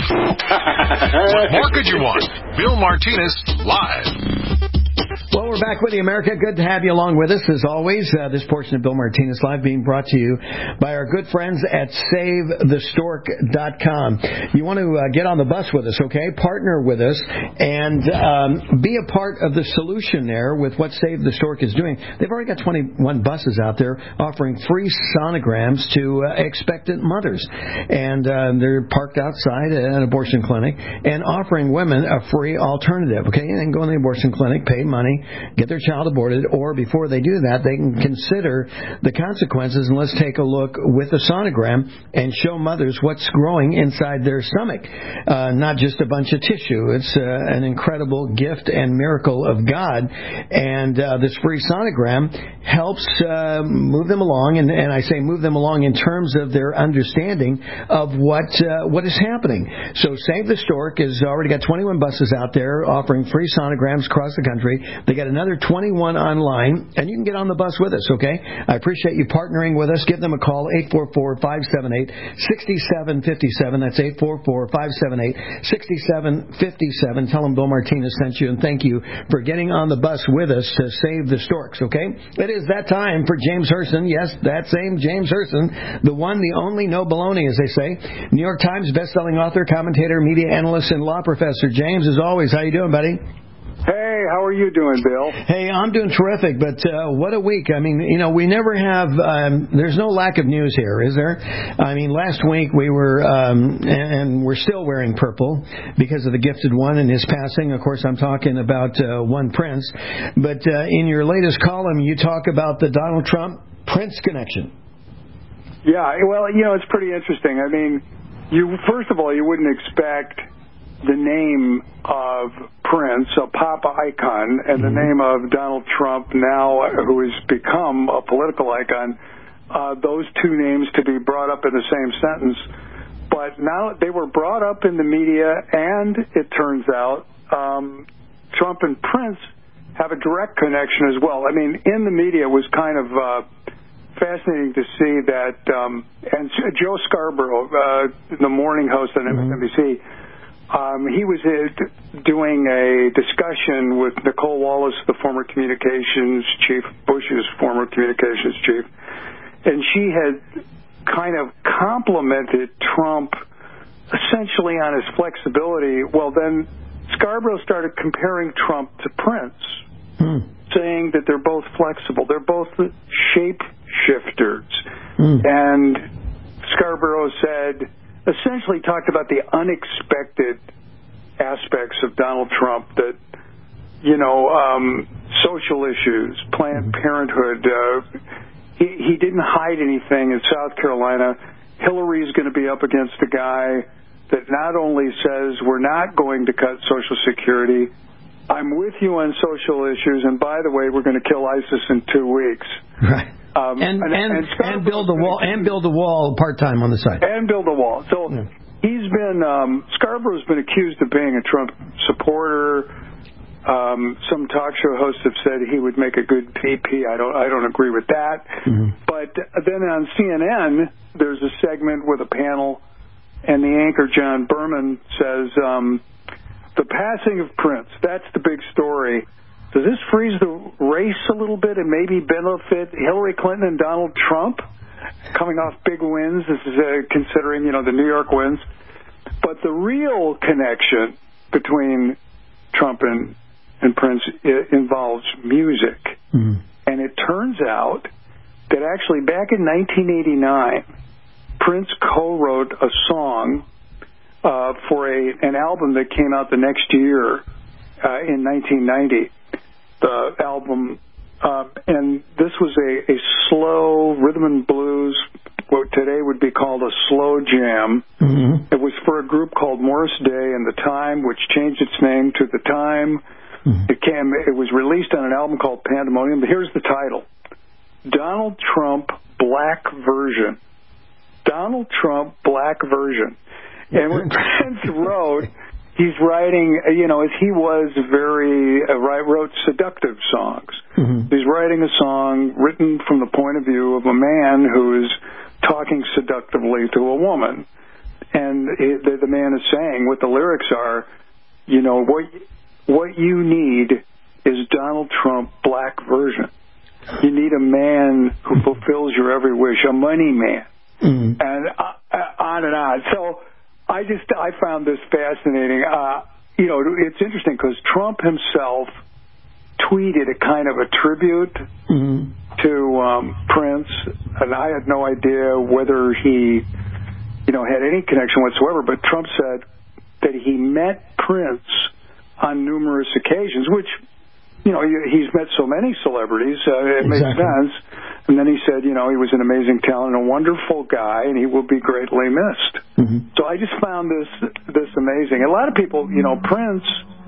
What more could you want? Bill Martinez Live. Well, we're back with you, America. Good to have you along with us, as always. Uh, this portion of Bill Martinez Live being brought to you by our good friends at save the stork dot com. You want to uh, get on the bus with us, okay? Partner with us and um, be a part of the solution there with what Save the Stork is doing. They've already got twenty-one buses out there offering free sonograms to uh, expectant mothers. And uh, they're parked outside an abortion clinic and offering women a free alternative, okay? And then go in the abortion clinic, pay money, get their child aborted, or before they do that, they can consider the consequences. And let's take a look with a sonogram and show mothers what's growing inside their stomach. Uh, not just a bunch of tissue. It's uh, an incredible gift and miracle of God. And uh, this free sonogram helps uh, move them along, and, and I say move them along in terms of their understanding of what uh, what is happening. So Save the Stork has already got twenty-one buses out there offering free sonograms across the country. They got another twenty-one online, and you can get on the bus with us, okay? I appreciate you partnering with us. Give them a call, eight four four, five seven eight, six seven five seven. That's eight four four, five seven eight, six seven five seven. Tell them Bill Martinez sent you, and thank you for getting on the bus with us to Save the Storks, okay? It is that time for James Herson. Yes, that same James Herson, the one, the only, no baloney, as they say. New York Times bestselling author, commentator, media analyst, and law professor. James, as always, how you doing, buddy? Hey, how are you doing, Bill? Hey, I'm doing terrific, but uh, what a week. I mean, you know, we never have, um, there's no lack of news here, is there? I mean, last week we were, um, and, and we're still wearing purple because of the gifted one and his passing. Of course, I'm talking about uh, one Prince. But uh, in your latest column, you talk about the Donald Trump-Prince connection. Yeah, well, you know, it's pretty interesting. I mean, you first of all, you wouldn't expect the name of Prince, a pop icon, and the name of Donald Trump now, who has become a political icon, uh, those two names to be brought up in the same sentence. But now they were brought up in the media, and it turns out um, Trump and Prince have a direct connection as well. I mean, in the media it was kind of uh, fascinating to see that, um, and Joe Scarborough, uh, the morning host on M S N B C, Um, he was uh, doing a discussion with Nicole Wallace, the former communications chief, Bush's former communications chief, and she had kind of complimented Trump essentially on his flexibility. Well, then Scarborough started comparing Trump to Prince, hmm. saying that they're both flexible. They're both shape shifters. Hmm. And Scarborough said, essentially talked about the unexpected aspects of Donald Trump that, you know, um, social issues, Planned Parenthood. Uh, he, he didn't hide anything in South Carolina. Hillary's going to be up against a guy that not only says we're not going to cut Social Security, I'm with you on social issues, and by the way, we're going to kill ISIS in two weeks. Right. Um, and and, and, and build a wall and build a wall part time on the side. And build a wall. So yeah. he's been um, Scarborough's been accused of being a Trump supporter. Um, some talk show hosts have said he would make a good V P. I don't I don't agree with that. Mm-hmm. But then on C N N, there's a segment with a panel, and the anchor John Berman says um, the passing of Prince. That's the big story. Does this freeze the race a little bit and maybe benefit Hillary Clinton and Donald Trump coming off big wins? This is uh, considering, you know, the New York wins. But the real connection between Trump and, and Prince involves music. Mm. And it turns out that actually back in nineteen eighty-nine, Prince co-wrote a song uh, for a an album that came out the next year uh, in nineteen ninety. The album, uh, and this was a, a slow rhythm and blues, what today would be called a slow jam. Mm-hmm. It was for a group called Morris Day and the Time, which changed its name to The Time. Mm-hmm. It came. It was released on an album called Pandemonium. But here's the title: Donald Trump Black Version. Donald Trump Black Version. And when Prince wrote, he's writing, you know, as he was very, uh, wrote seductive songs. Mm-hmm. He's writing a song written from the point of view of a man who is talking seductively to a woman. And it, the, the man is saying, what the lyrics are, you know, what what you need is Donald Trump Black Version. You need a man who fulfills your every wish, a money man. Mm-hmm. And uh, on and on. So I just, I found this fascinating. Uh, you know, it's interesting because Trump himself tweeted a kind of a tribute mm-hmm. to um, Prince, and I had no idea whether he, you know, had any connection whatsoever, but Trump said that he met Prince on numerous occasions, which, you know, he's met so many celebrities, uh, it exactly. makes sense. And then he said, you know, he was an amazing talent, a wonderful guy, and he will be greatly missed. Mm-hmm. So I just found this this amazing. A lot of people, you know, Prince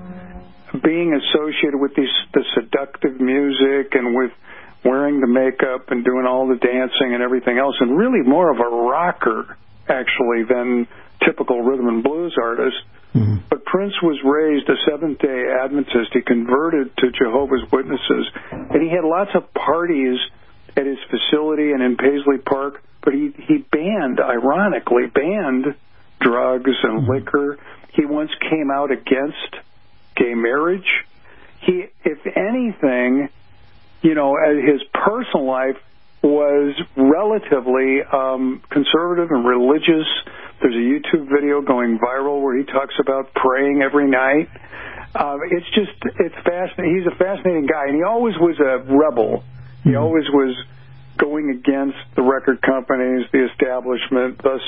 being associated with these the seductive music and with wearing the makeup and doing all the dancing and everything else, and really more of a rocker, actually, than typical rhythm and blues artist. Mm-hmm. But Prince was raised a Seventh-day Adventist. He converted to Jehovah's Witnesses, and he had lots of parties at his facility and in Paisley Park, but he, he banned, ironically, banned drugs and mm-hmm. liquor. He once came out against gay marriage. He, if anything, you know, his personal life was relatively um, conservative and religious. There's a YouTube video going viral where he talks about praying every night. Uh, it's just, it's fascinating. He's a fascinating guy, and he always was a rebel. He always was going against the record companies, the establishment. Thus,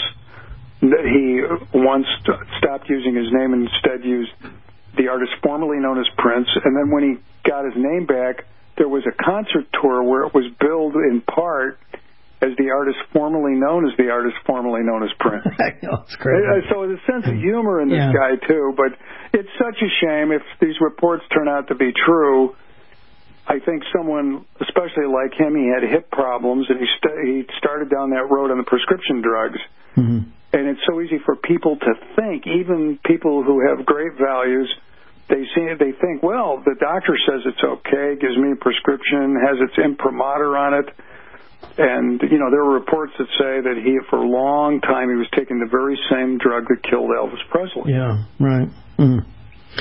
he once stopped using his name and instead used the artist formerly known as Prince. And then when he got his name back, there was a concert tour where it was billed in part as the artist formerly known as the artist formerly known as Prince. I know, it's crazy. So there's a sense of humor in this yeah. guy, too. But it's such a shame if these reports turn out to be true. I think someone, especially like him, he had hip problems, and he, st- he started down that road on the prescription drugs. Mm-hmm. And it's so easy for people to think, even people who have great values, they see, they think, well, the doctor says it's okay, gives me a prescription, has its imprimatur on it. And, you know, there were reports that say that he, for a long time, he was taking the very same drug that killed Elvis Presley. Yeah, right. Mm.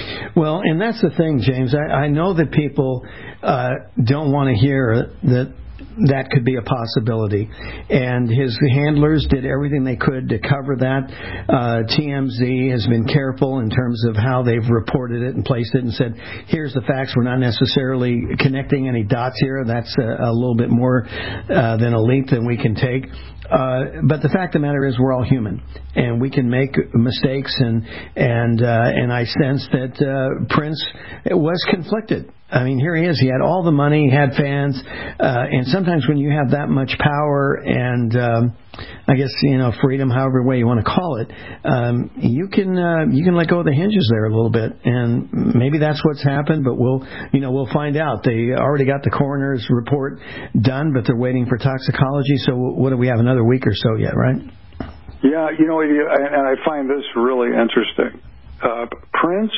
Well, and that's the thing, James. I, I know that people uh, don't want to hear that that could be a possibility. And his handlers did everything they could to cover that. Uh, T M Z has been careful in terms of how they've reported it and placed it and said, here's the facts. We're not necessarily connecting any dots here. That's a, a little bit more uh, than a leap than we can take. Uh, but the fact of the matter is we're all human, and we can make mistakes, and and uh, and I sense that uh, Prince was conflicted. I mean, here he is. He had all the money, he had fans, uh, and sometimes when you have that much power and, um, I guess, you know, freedom, however way you want to call it, um, you can uh, you can let go of the hinges there a little bit, and maybe that's what's happened. But we'll, you know, we'll find out. They already got the coroner's report done, but they're waiting for toxicology. So what do we have? Another week or so yet, right? Yeah, you know, and I find this really interesting. Uh, Prince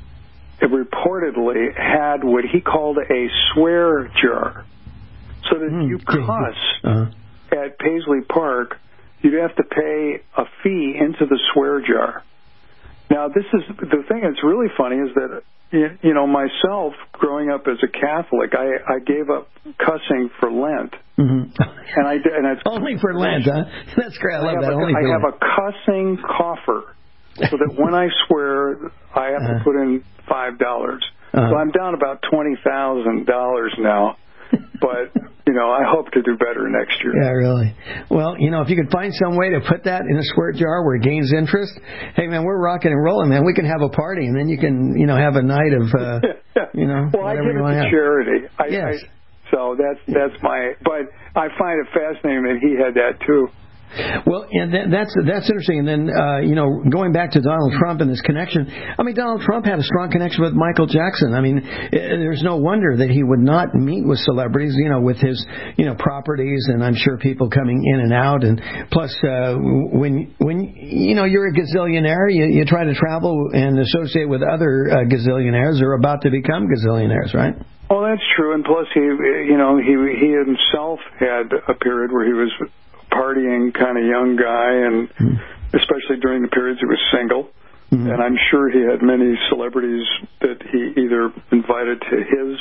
reportedly had what he called a swear jar, so that mm, you cuss uh-huh. at Paisley Park, you'd have to pay a fee into the swear jar. Now, this is the thing that's really funny is that, you know, myself, growing up as a Catholic, I, I gave up cussing for Lent. Mm-hmm. And I and it's only for Lent, huh? That's great. I love I that. A, only I for have Lent. a cussing coffer, so that when I swear, I have uh-huh. to put in five dollars. Uh-huh. So I'm down about twenty thousand dollars now. But, you know, I hope to do better next year. Yeah, really. Well, you know, if you could find some way to put that in a swear jar where it gains interest, hey, man, we're rocking and rolling, man. We can have a party, and then you can, you know, have a night of, uh, you know, well, whatever I give you it want to to have. charity. I, yes. I, so that's that's my. But I find it fascinating that he had that too. Well, and that, that's that's interesting. And then, uh, you know, going back to Donald Trump and this connection, I mean, Donald Trump had a strong connection with Michael Jackson. I mean, there's no wonder that he would not meet with celebrities, you know, with his, you know, properties, and I'm sure people coming in and out. And plus, uh, when, when you know, you're a gazillionaire, you, you try to travel and associate with other uh, gazillionaires or about to become gazillionaires, right? Well, that's true. And plus, he, you know, he he himself had a period where he was partying kind of young guy, and mm. especially during the periods he was single. Mm. And I'm sure he had many celebrities that he either invited to his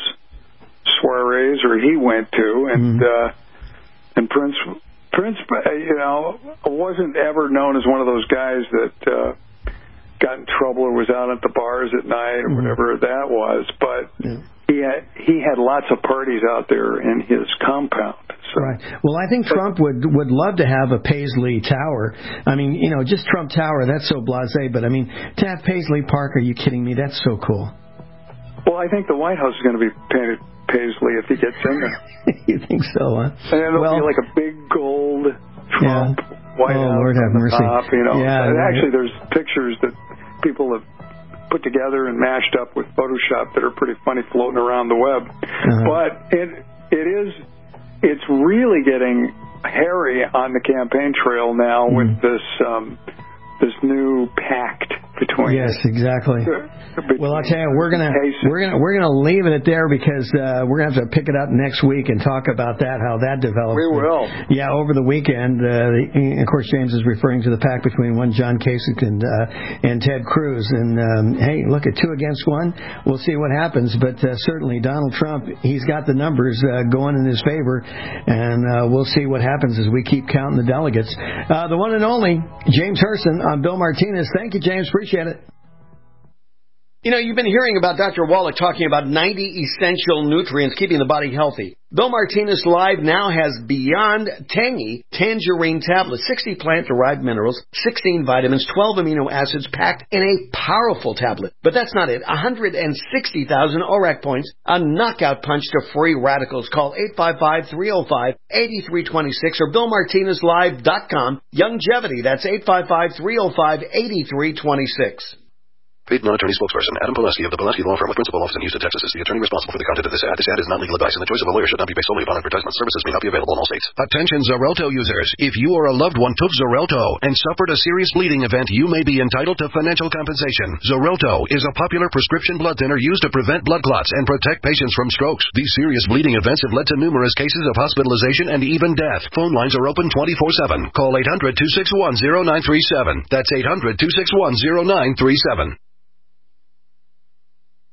soirees or he went to. And mm. uh, and Prince, Prince, you know, wasn't ever known as one of those guys that uh, got in trouble or was out at the bars at night or mm. whatever that was. But yeah. he had he had lots of parties out there in his compound. So. Right. Well, I think Trump would would love to have a Paisley Tower. I mean, you know, just Trump Tower, that's so blasé. But, I mean, to have Paisley Park, are you kidding me? That's so cool. Well, I think the White House is going to be painted Paisley if he gets in there. You think so, huh? And then there'll well, be like a big gold Trump yeah. White oh, House Lord have on the mercy. top, you know. Yeah, and actually, there's pictures that people have put together and mashed up with Photoshop that are pretty funny floating around the web. Uh-huh. But it it is... It's really getting hairy on the campaign trail now mm. with this um, this new pact between. Yes, exactly. Between well, I'll tell you, we're gonna we're gonna we're gonna leave it there because uh, we're gonna have to pick it up next week and talk about that, how that develops. We will. Yeah, over the weekend. Uh, the, of course, James is referring to the pact between one John Kasich and uh, and Ted Cruz. And um, hey, look at two against one. We'll see what happens. But uh, certainly, Donald Trump, he's got the numbers uh, going in his favor, and uh, we'll see what happens as we keep counting the delegates. Uh, the one and only James Herson on Bill Martinez. Thank you, James. Appreciate it. You know, you've been hearing about Doctor Wallach talking about ninety essential nutrients keeping the body healthy. Bill Martinez Live now has Beyond Tangy Tangerine Tablets, sixty plant-derived minerals, sixteen vitamins, twelve amino acids packed in a powerful tablet. But that's not it. one hundred sixty thousand O R A C points, a knockout punch to free radicals. Call eight five five, three oh five, eight three two six or bill martinez live dot com. Longevity, that's eight five five, three oh five, eight three two six. Paid non-attorney spokesperson Adam Pulaski of the Pulaski Law Firm with principal office in Houston, Texas is the attorney responsible for the content of this ad. This ad is not legal advice, and the choice of a lawyer should not be based solely upon advertisement. Services may not be available in all states. Attention Xarelto users. If you or a loved one took Xarelto and suffered a serious bleeding event, you may be entitled to financial compensation. Xarelto is a popular prescription blood thinner used to prevent blood clots and protect patients from strokes. These serious bleeding events have led to numerous cases of hospitalization and even death. Phone lines are open twenty-four seven. Call eight hundred, two six one, zero nine three seven. That's eight hundred, two six one, zero nine three seven.